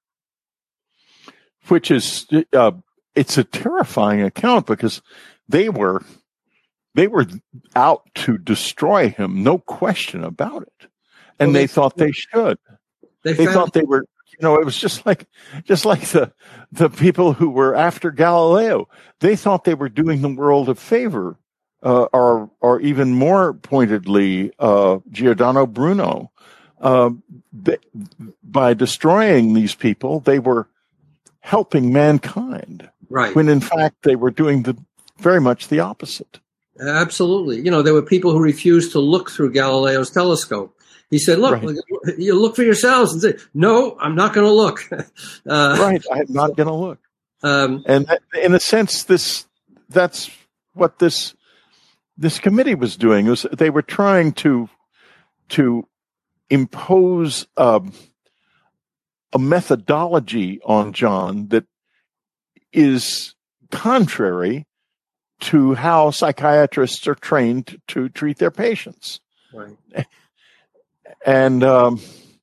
Speaker 1: Which is, uh, it's a terrifying account because they were, they were out to destroy him, no question about it. And well, they, they thought they should. They, they thought they were, you know, it was just like, just like the, the people who were after Galileo. They thought they were doing the world a favor, uh, or, or even more pointedly, uh, Giordano Bruno. Uh, they, by destroying these people, they were helping mankind.
Speaker 2: Right.
Speaker 1: When in fact they were doing the, very much the opposite.
Speaker 2: Absolutely. You know, there were people who refused to look through Galileo's telescope. He said, look, right. you look for yourselves and say, no, I'm not going to look.
Speaker 1: Uh, right. I'm not going to look. Um, and that, in a sense, this, that's what this, this committee was doing. It was, they were trying to, to impose, um, a methodology on John that is contrary to how psychiatrists are trained to treat their patients.
Speaker 2: Right.
Speaker 1: And um,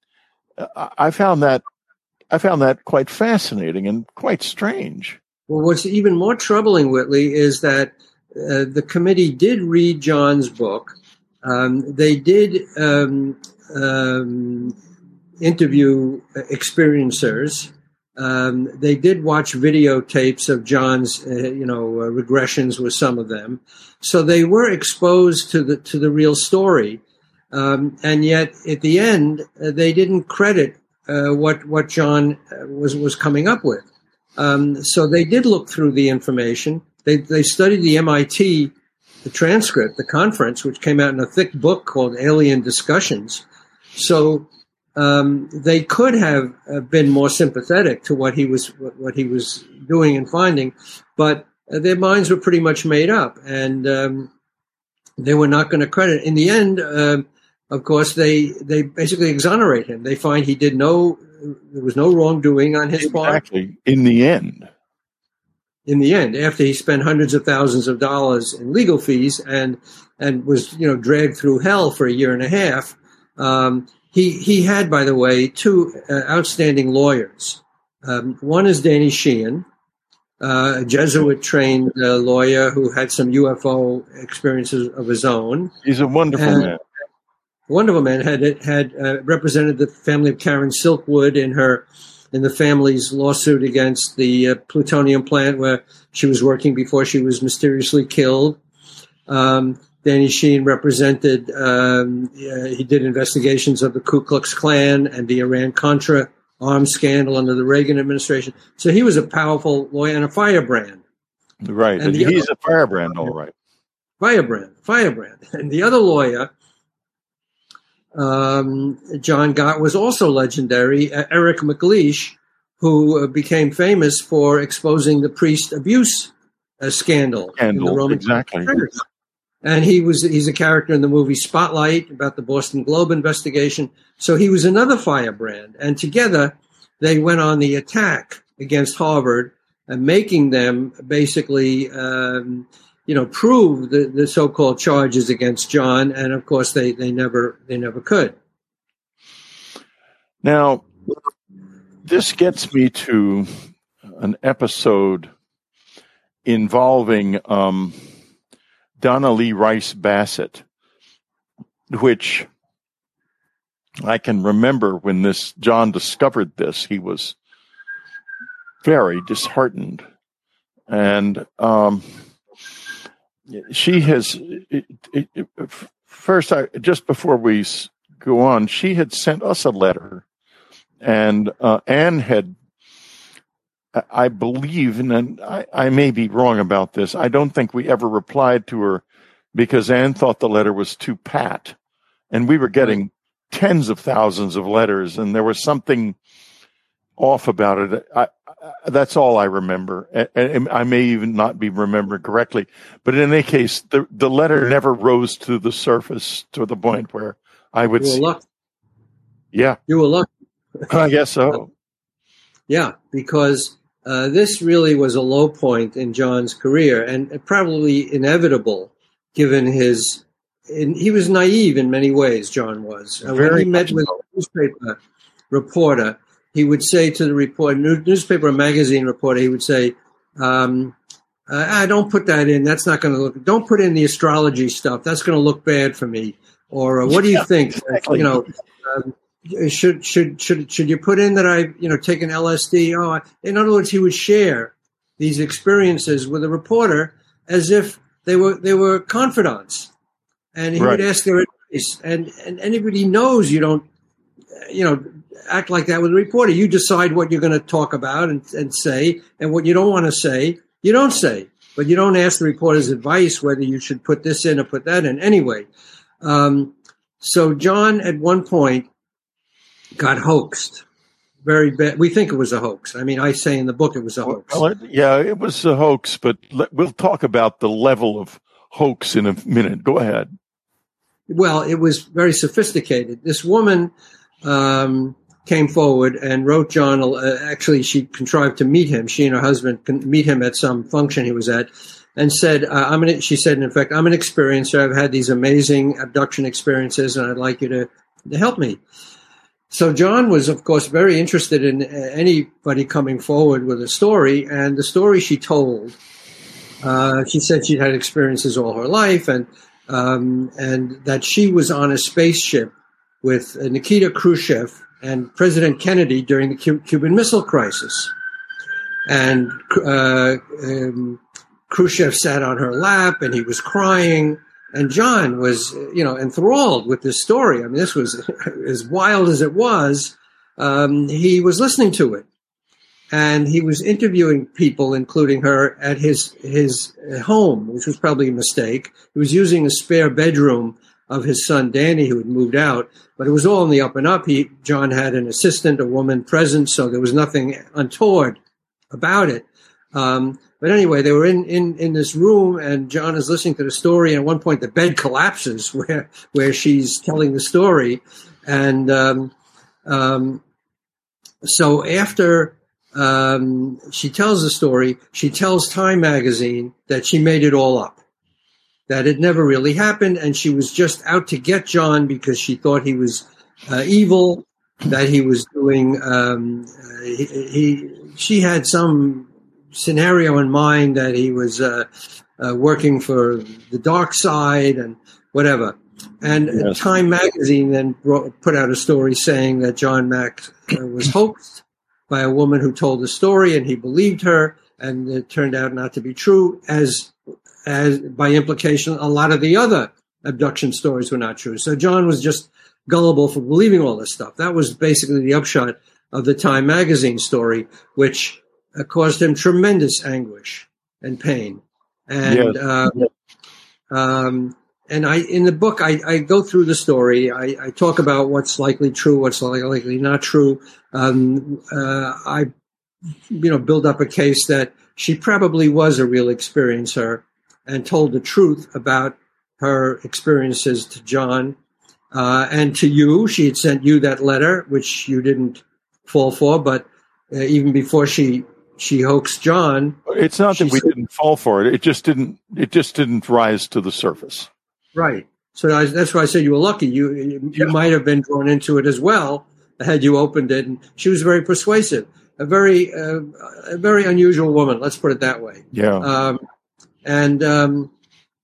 Speaker 1: I found that I found that quite fascinating and quite strange.
Speaker 2: Well, what's even more troubling, Whitley, is that uh, the committee did read John's book. Um, they did um, um, interview experiencers. Um, they did watch videotapes of John's, uh, you know, uh, regressions with some of them. So they were exposed to the to the real story. Um, and yet, at the end, uh, they didn't credit uh, what what John uh, was was coming up with. Um, so they did look through the information. They they studied the M I T, the transcript, the conference, which came out in a thick book called Alien Discussions. So um, they could have uh, been more sympathetic to what he was what, what he was doing and finding, but uh, their minds were pretty much made up, and um, they were not going to credit. In the end. Uh, Of course, they, they basically exonerate him. They find he did no, there was no wrongdoing on his part.
Speaker 1: Exactly. In the end.
Speaker 2: In the end, after he spent hundreds of thousands of dollars in legal fees and, and was, you know, dragged through hell for a year and a half, um, he, he had, by the way, two uh, outstanding lawyers. Um, one is Danny Sheehan, uh, a Jesuit-trained uh, lawyer who had some U F O experiences of his own.
Speaker 1: He's a wonderful
Speaker 2: and,
Speaker 1: man.
Speaker 2: Wonderful man had had uh, represented the family of Karen Silkwood in her in the family's lawsuit against the uh, plutonium plant where she was working before she was mysteriously killed. Um, Danny Sheehan represented. Um, uh, he did investigations of the Ku Klux Klan and the Iran-Contra arms scandal under the Reagan administration. So he was a powerful lawyer and a firebrand.
Speaker 1: Right, and he's other, a firebrand, all right.
Speaker 2: Firebrand, firebrand, and the other lawyer. Um, John got was also legendary, uh, Eric McLeish, who uh, became famous for exposing the priest abuse uh, scandal,
Speaker 1: scandal
Speaker 2: in the Roman
Speaker 1: exactly.
Speaker 2: Church. And he was he's a character in the movie Spotlight about the Boston Globe investigation. So he was another firebrand. And together they went on the attack against Harvard, uh, making them basically um, you know, prove the, the so-called charges against John, and of course they, they never they never could.
Speaker 1: Now, this gets me to an episode involving um, Donna Lee Rice Bassett, which I can remember when this John discovered this, he was very disheartened, and um, she has, it, it, it, first, I, just before we go on, she had sent us a letter, and uh, Anne had, I believe, and I, I may be wrong about this, I don't think we ever replied to her because Anne thought the letter was too pat, and we were getting tens of thousands of letters, and there was something off about it. I, I, that's all I remember. And I may even not be remembering correctly, but in any case, the, the letter never rose to the surface to the point where I would
Speaker 2: you were
Speaker 1: see.
Speaker 2: Lucky.
Speaker 1: Yeah.
Speaker 2: You were lucky.
Speaker 1: I guess so.
Speaker 2: Yeah, because uh, this really was a low point in John's career, and probably inevitable given his in, he was naive in many ways. John was. Uh, when he met with a newspaper reporter, he would say to the reporter, newspaper or magazine reporter, he would say, um, uh, ah, "Don't put that in. That's not going to look. Don't put in the astrology stuff. That's going to look bad for me." Or uh, what do you yeah, think? Exactly. You know, um, should should should should you put in that I you know taken L S D? Oh, I, in other words, he would share these experiences with a reporter as if they were they were confidants, and he right. would ask their advice. And and anybody knows you don't, you know, act like that with a reporter. You decide what you're going to talk about and, and say, and what you don't want to say, you don't say. But you don't ask the reporter's advice whether you should put this in or put that in. Anyway, um, so John at one point got hoaxed. Very bad. We think it was a hoax. I mean, I say in the book it was a hoax.
Speaker 1: Well, it, yeah, it was a hoax, but let, we'll talk about the level of hoax in a minute. Go ahead.
Speaker 2: Well, it was very sophisticated. This woman um, came forward and wrote John. Uh, actually, she contrived to meet him. She and her husband can meet him at some function he was at, and said, uh, "I'm an." She said, "In fact, I'm an experiencer. I've had these amazing abduction experiences, and I'd like you to, to help me." So John was, of course, very interested in anybody coming forward with a story, and the story she told, uh, she said she'd had experiences all her life, and um, and that she was on a spaceship with Nikita Khrushchev and President Kennedy during the Cu- Cuban Missile Crisis, and uh, um, Khrushchev sat on her lap, and he was crying. And John was, you know, enthralled with this story. I mean, this was as wild as it was. Um, he was listening to it, and he was interviewing people, including her, at his his home, which was probably a mistake. He was using a spare bedroom of his son Danny, who had moved out, but it was all in the up and up. He John had an assistant, a woman present, so there was nothing untoward about it. Um, But anyway, they were in, in, in this room, and John is listening to the story. And at one point, the bed collapses where where she's telling the story. And um, um, so after um, she tells the story, she tells Time magazine that she made it all up, that it never really happened, and she was just out to get John because she thought he was uh, evil, that he was doing. Um, he, he she had some scenario in mind that he was uh, uh, working for the dark side and whatever. And yes. Time magazine then brought, put out a story saying that John Mack uh, was hoaxed by a woman who told the story, and he believed her, and it turned out not to be true. As, as by implication, a lot of the other abduction stories were not true. So John was just gullible for believing all this stuff. That was basically the upshot of the Time magazine story, which Uh, caused him tremendous anguish and pain. And, yes. uh, um, and I, in the book, I, I go through the story. I, I talk about what's likely true, what's likely not true. Um, uh, I, you know, build up a case that she probably was a real experiencer and told the truth about her experiences to John, uh, and to you. She had sent you that letter, which you didn't fall for, but uh, even before she, She hoaxed John.
Speaker 1: It's not that we said, didn't fall for it. It just didn't. It just didn't rise to the surface.
Speaker 2: Right. So I, that's why I said you were lucky. You you, you yeah. might have been drawn into it as well had you opened it. And she was very persuasive. A very uh, a very unusual woman. Let's put it that way.
Speaker 1: Yeah.
Speaker 2: Um, and um,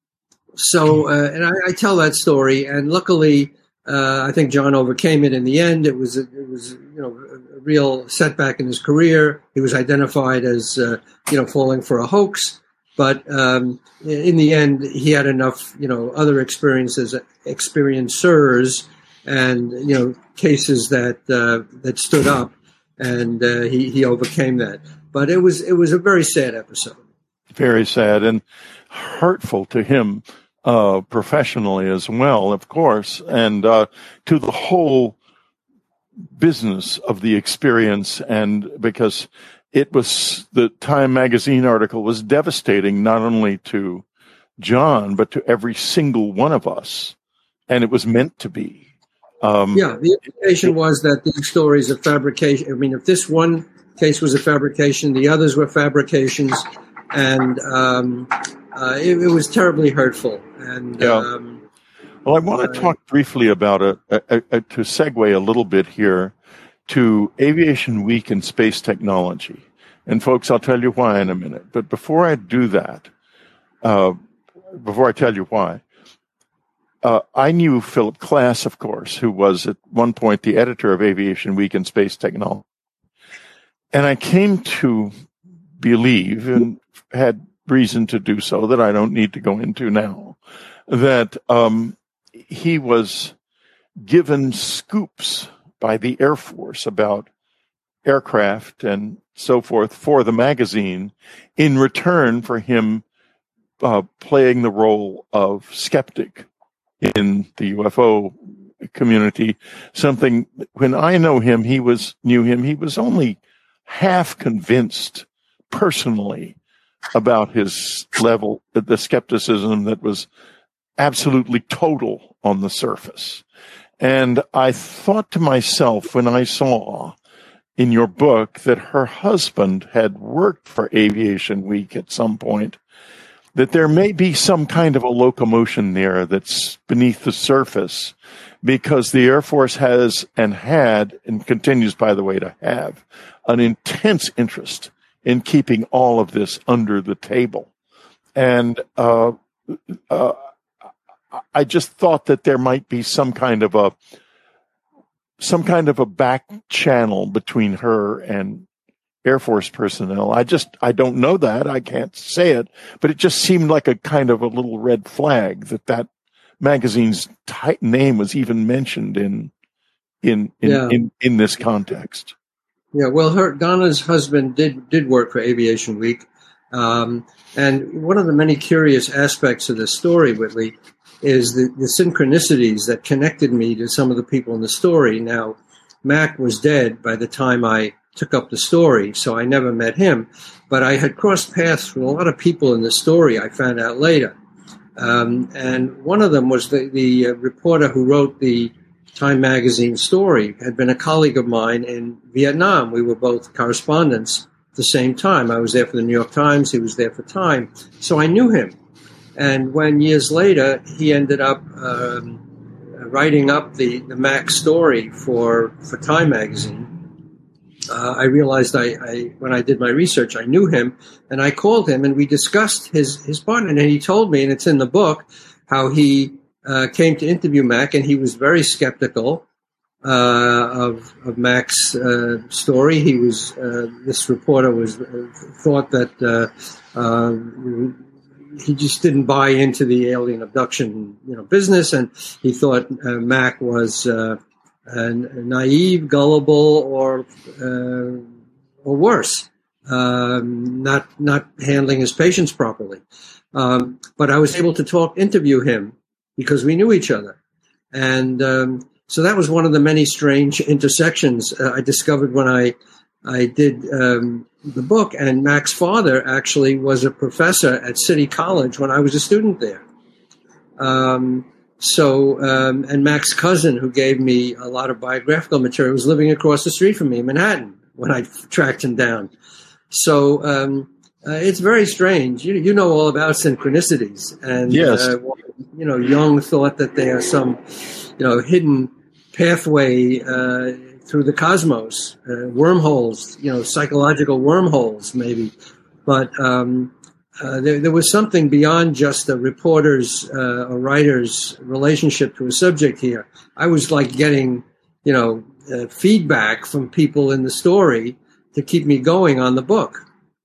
Speaker 2: so uh, and I, I tell that story. And luckily, uh, I think John overcame it in the end. It was it was you know. real setback in his career. He was identified as, uh, you know, falling for a hoax. But um, in the end, he had enough, you know, other experiences, experiencers, and, you know, cases that uh, that stood up, and uh, he, he overcame that. But it was it was a very sad episode.
Speaker 1: Very sad and hurtful to him uh, professionally as well, of course, and uh, to the whole business of the experience. And because it was, the Time magazine article was devastating not only to John but to every single one of us, and it was meant to be. Um,
Speaker 2: yeah, the implication was that these stories are fabrication. I mean, if this one case was a fabrication, the others were fabrications, and um, uh, it, it was terribly hurtful. And
Speaker 1: yeah.
Speaker 2: um,
Speaker 1: Well, I want to talk briefly about a, a, a to segue a little bit here to Aviation Week and space technology. And folks, I'll tell you why in a minute. But before I do that, uh, before I tell you why, uh, I knew Philip Klass, of course, who was at one point the editor of Aviation Week and Space Technology. And I came to believe, and had reason to do so that I don't need to go into now, that um, he was given scoops by the Air Force about aircraft and so forth for the magazine in return for him uh, playing the role of skeptic in the U F O community. Something, when I know him, he was knew him, he was only half convinced personally about his level, the skepticism that was absolutely total on the surface. And I thought to myself when I saw in your book that her husband had worked for Aviation Week at some point, that there may be some kind of a locomotion there that's beneath the surface, because the Air Force has and had, and continues, by the way, to have, an intense interest in keeping all of this under the table. And uh, uh, I just thought that there might be some kind of a some kind of a back channel between her and Air Force personnel. I just, I don't know that. I can't say it, but it just seemed like a kind of a little red flag that that magazine's t- name was even mentioned in, in, in,
Speaker 2: yeah.
Speaker 1: in, in this context.
Speaker 2: Yeah. Well, her, Donna's husband did, did work for Aviation Week. Um, and one of the many curious aspects of this story, Whitley, is the, the synchronicities that connected me to some of the people in the story. Now, Mac was dead by the time I took up the story, so I never met him. But I had crossed paths with a lot of people in the story, I found out later. Um, and one of them was the, the uh, reporter who wrote the Time magazine story, had been a colleague of mine in Vietnam. We were both correspondents at the same time. I was there for the New York Times. He was there for Time. So I knew him. And when years later, he ended up um, writing up the, the Mac story for, for Time magazine, uh, I realized I, I, when I did my research, I knew him, and I called him and we discussed his, his partner. And he told me, and it's in the book, how he uh, came to interview Mac, and he was very skeptical uh, of, of Mac's uh, story. He was, uh, this reporter was, uh, thought that uh, uh, he just didn't buy into the alien abduction, you know, business, and he thought uh, Mac was uh, uh, naive, gullible, or uh, or worse, um, not not handling his patients properly. Um, but I was able to talk, interview him because we knew each other, and um, so that was one of the many strange intersections uh, I discovered when I I did. Um, the book. And Mac's father actually was a professor at City College when I was a student there. Um, so, um, and Mac's cousin, who gave me a lot of biographical material, was living across the street from me in Manhattan when I tracked him down. So, um, uh, it's very strange. You, you know all about synchronicities. And,
Speaker 1: yes.
Speaker 2: uh, you know, Jung thought that they are some, you know, hidden pathway, uh, through the cosmos, uh, wormholes, you know, psychological wormholes, maybe. But um, uh, there, there was something beyond just a reporter's uh, or writer's relationship to a subject here. I was like getting, you know, uh, feedback from people in the story to keep me going on the book.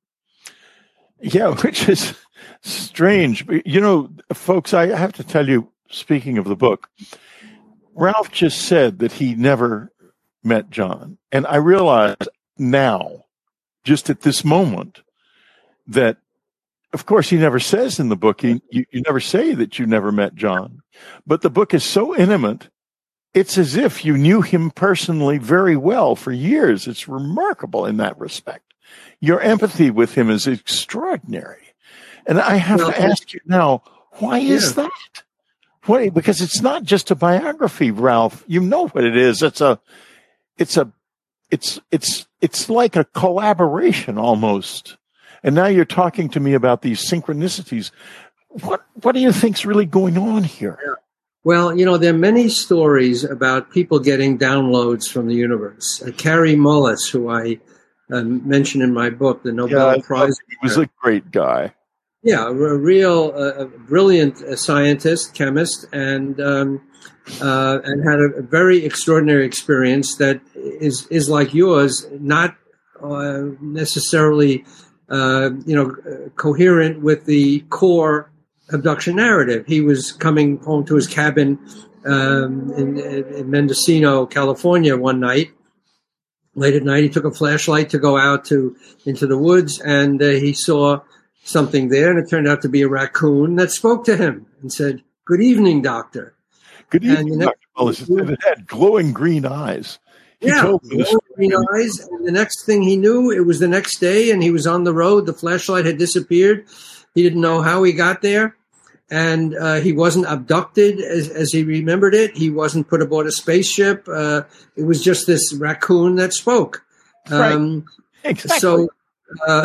Speaker 1: Yeah, which is strange. You know, folks, I have to tell you, speaking of the book, Ralph just said that he never met John. And I realize now, just at this moment, that, of course, he never says in the book, he, you, you never say that you never met John. But the book is so intimate, it's as if you knew him personally very well for years. It's remarkable in that respect. Your empathy with him is extraordinary. And I have well, to ask you now, why yeah. is that? Why? Because it's not just a biography, Ralph. You know what it is. It's a It's a, it's, it's, it's like a collaboration almost. And now you're talking to me about these synchronicities. What, what do you think's really going on here?
Speaker 2: Well, you know, there are many stories about people getting downloads from the universe. Uh, Carrie Mullis, who I uh, mentioned in my book, the Nobel
Speaker 1: yeah,
Speaker 2: Prize.
Speaker 1: He was a great guy.
Speaker 2: Yeah, a, a real, uh, a brilliant uh, scientist, chemist, and um, uh, and had a, a very extraordinary experience that is is like yours, not uh, necessarily, uh, you know, coherent with the core abduction narrative. He was coming home to his cabin um, in, in Mendocino, California, one night. Late at night, he took a flashlight to go out to into the woods, and uh, he saw something there, and it turned out to be a raccoon that spoke to him and said, "Good evening, doctor."
Speaker 1: Good evening, Doctor Mullis. It had glowing green eyes. He
Speaker 2: yeah,
Speaker 1: told me
Speaker 2: glowing green eyes. And the next thing he knew, it was the next day, and he was on the road. The flashlight had disappeared. He didn't know how he got there, and uh, he wasn't abducted as, as he remembered it. He wasn't put aboard a spaceship. Uh, it was just this raccoon that spoke. Um,
Speaker 1: right. Exactly.
Speaker 2: So. Uh,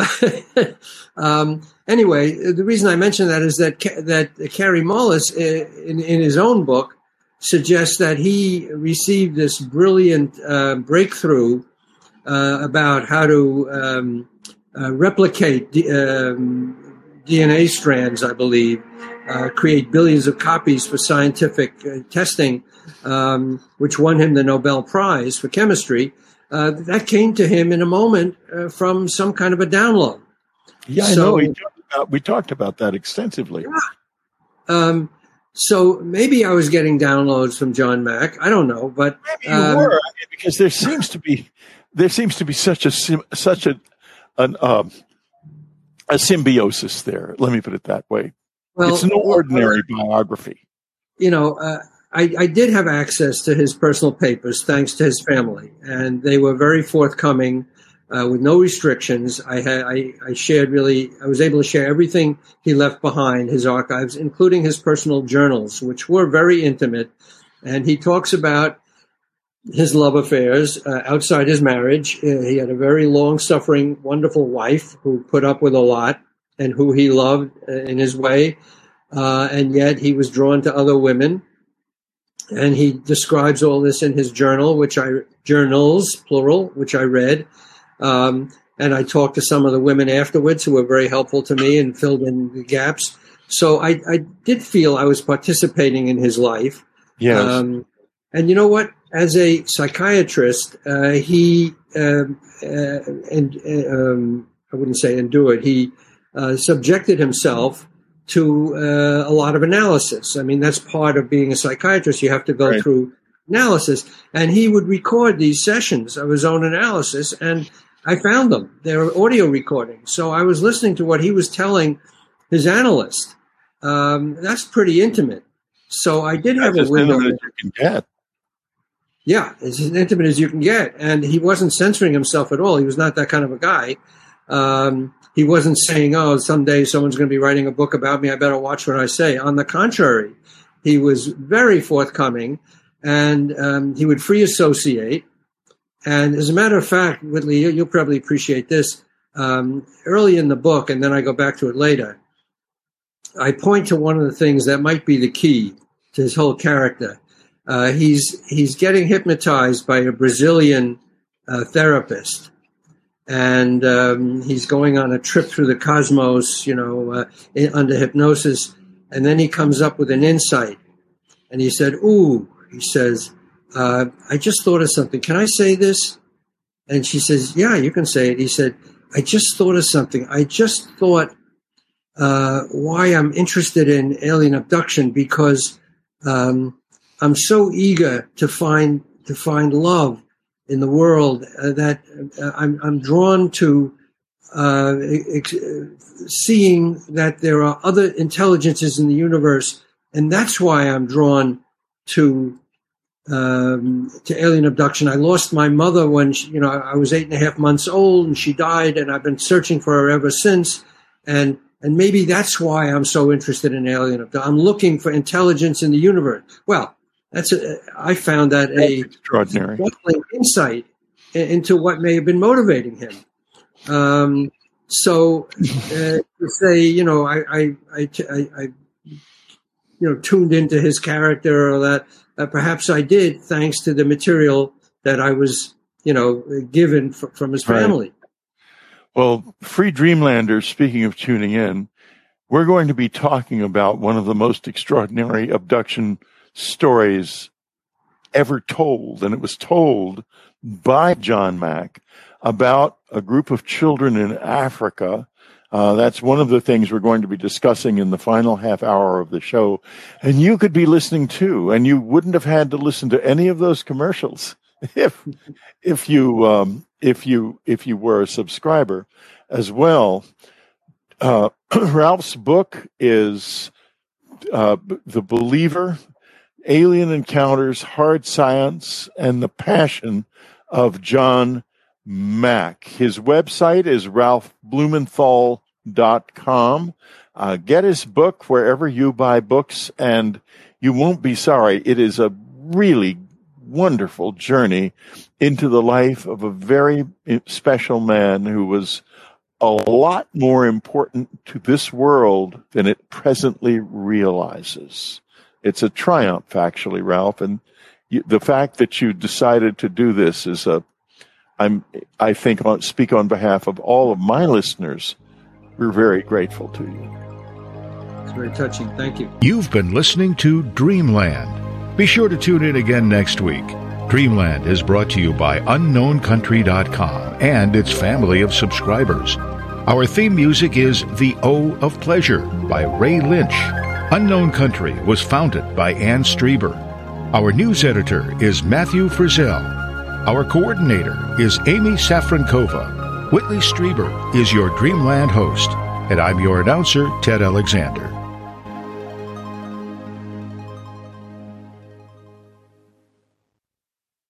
Speaker 2: um, anyway, the reason I mention that is that that Carrie Mullis, in, in his own book, suggests that he received this brilliant uh, breakthrough uh, about how to um, uh, replicate D, um, D N A strands, I believe, uh, create billions of copies for scientific uh, testing, um, which won him the Nobel Prize for chemistry. Uh, that came to him in a moment uh, from some kind of a download.
Speaker 1: Yeah, I so, know. We talked, about, we talked about that extensively.
Speaker 2: Yeah. Um, so maybe I was getting downloads from John Mack. I don't know, but
Speaker 1: maybe you um, were, because there seems to be there seems to be such a such a an, um, a symbiosis there. Let me put it that way. Well, it's no ordinary well, biography.
Speaker 2: You know. Uh, I, I did have access to his personal papers thanks to his family, and they were very forthcoming uh, with no restrictions. I had I, I shared really I was able to share everything he left behind, his archives, including his personal journals, which were very intimate. And he talks about his love affairs uh, outside his marriage. Uh, he had a very long-suffering, wonderful wife who put up with a lot and who he loved uh, in his way, uh, and yet he was drawn to other women. And he describes all this in his journal, which I journals plural, which I read. Um, and I talked to some of the women afterwards who were very helpful to me and filled in the gaps. So I, I did feel I was participating in his life.
Speaker 1: Yes.
Speaker 2: Um, and you know what? As a psychiatrist, uh, he um, uh, and um, I wouldn't say endured. He uh, subjected himself to uh, a lot of analysis. I mean, that's part of being a psychiatrist. You have to go
Speaker 1: right.
Speaker 2: through analysis. And he would record these sessions of his own analysis, and I found them. They were audio recordings. So I was listening to what he was telling his analyst. Um, that's pretty intimate. So I did have
Speaker 1: that's
Speaker 2: a window.
Speaker 1: As intimate as you can get.
Speaker 2: Yeah, as intimate as you can get. And he wasn't censoring himself at all. He was not that kind of a guy. Um, He wasn't saying, oh, someday someone's going to be writing a book about me. I better watch what I say. On the contrary, he was very forthcoming, and um, he would free associate. And as a matter of fact, Whitley, you'll probably appreciate this. Um, early in the book, and then I go back to it later, I point to one of the things that might be the key to his whole character. Uh, he's he's getting hypnotized by a Brazilian uh, therapist. And um, he's going on a trip through the cosmos, you know, uh, in, under hypnosis. And then he comes up with an insight. And he said, ooh, he says, uh, I just thought of something. Can I say this? And she says, yeah, you can say it. He said, I just thought of something. I just thought uh, why I'm interested in alien abduction, because um, I'm so eager to find to find love in the world uh, that uh, I'm, I'm drawn to uh, ex- seeing that there are other intelligences in the universe, and that's why I'm drawn to um, to alien abduction. I lost my mother when she, you know I was eight and a half months old, and she died, and I've been searching for her ever since. And and maybe that's why I'm so interested in alien abduction. I'm looking for intelligence in the universe. Well. That's a, I found that a
Speaker 1: extraordinary
Speaker 2: insight into what may have been motivating him. Um, so uh, to say, you know, I, I, I, I you know, tuned into his character or that. Uh, perhaps I did, thanks to the material that I was, you know, given f- from his family.
Speaker 1: Right. Well, Free Dreamlanders, speaking of tuning in, we're going to be talking about one of the most extraordinary abduction stories ever told. And it was told by John Mack about a group of children in Africa. Uh, that's one of the things we're going to be discussing in the final half hour of the show. And you could be listening too, and you wouldn't have had to listen to any of those commercials if, if you, um, if you, if you were a subscriber as well. Uh, Ralph's book is, uh, The Believer, Alien Encounters, Hard Science, and the Passion of John Mack. His website is ralph blumenthal dot com. Uh, get his book wherever you buy books, and you won't be sorry. It is a really wonderful journey into the life of a very special man who was a lot more important to this world than it presently realizes. It's a triumph, actually, Ralph, and you, the fact that you decided to do this is a I'm, I think, on, speak on behalf of all of my listeners. We're very grateful to you.
Speaker 2: It's very touching. Thank you.
Speaker 5: You've been listening to Dreamland. Be sure to tune in again next week. Dreamland is brought to you by unknown country dot com and its family of subscribers. Our theme music is The O of Pleasure by Ray Lynch. Unknown Country was founded by Ann Strieber. Our news editor is Matthew Frizzell. Our coordinator is Amy Safrankova. Whitley Strieber is your Dreamland host, and I'm your announcer, Ted Alexander.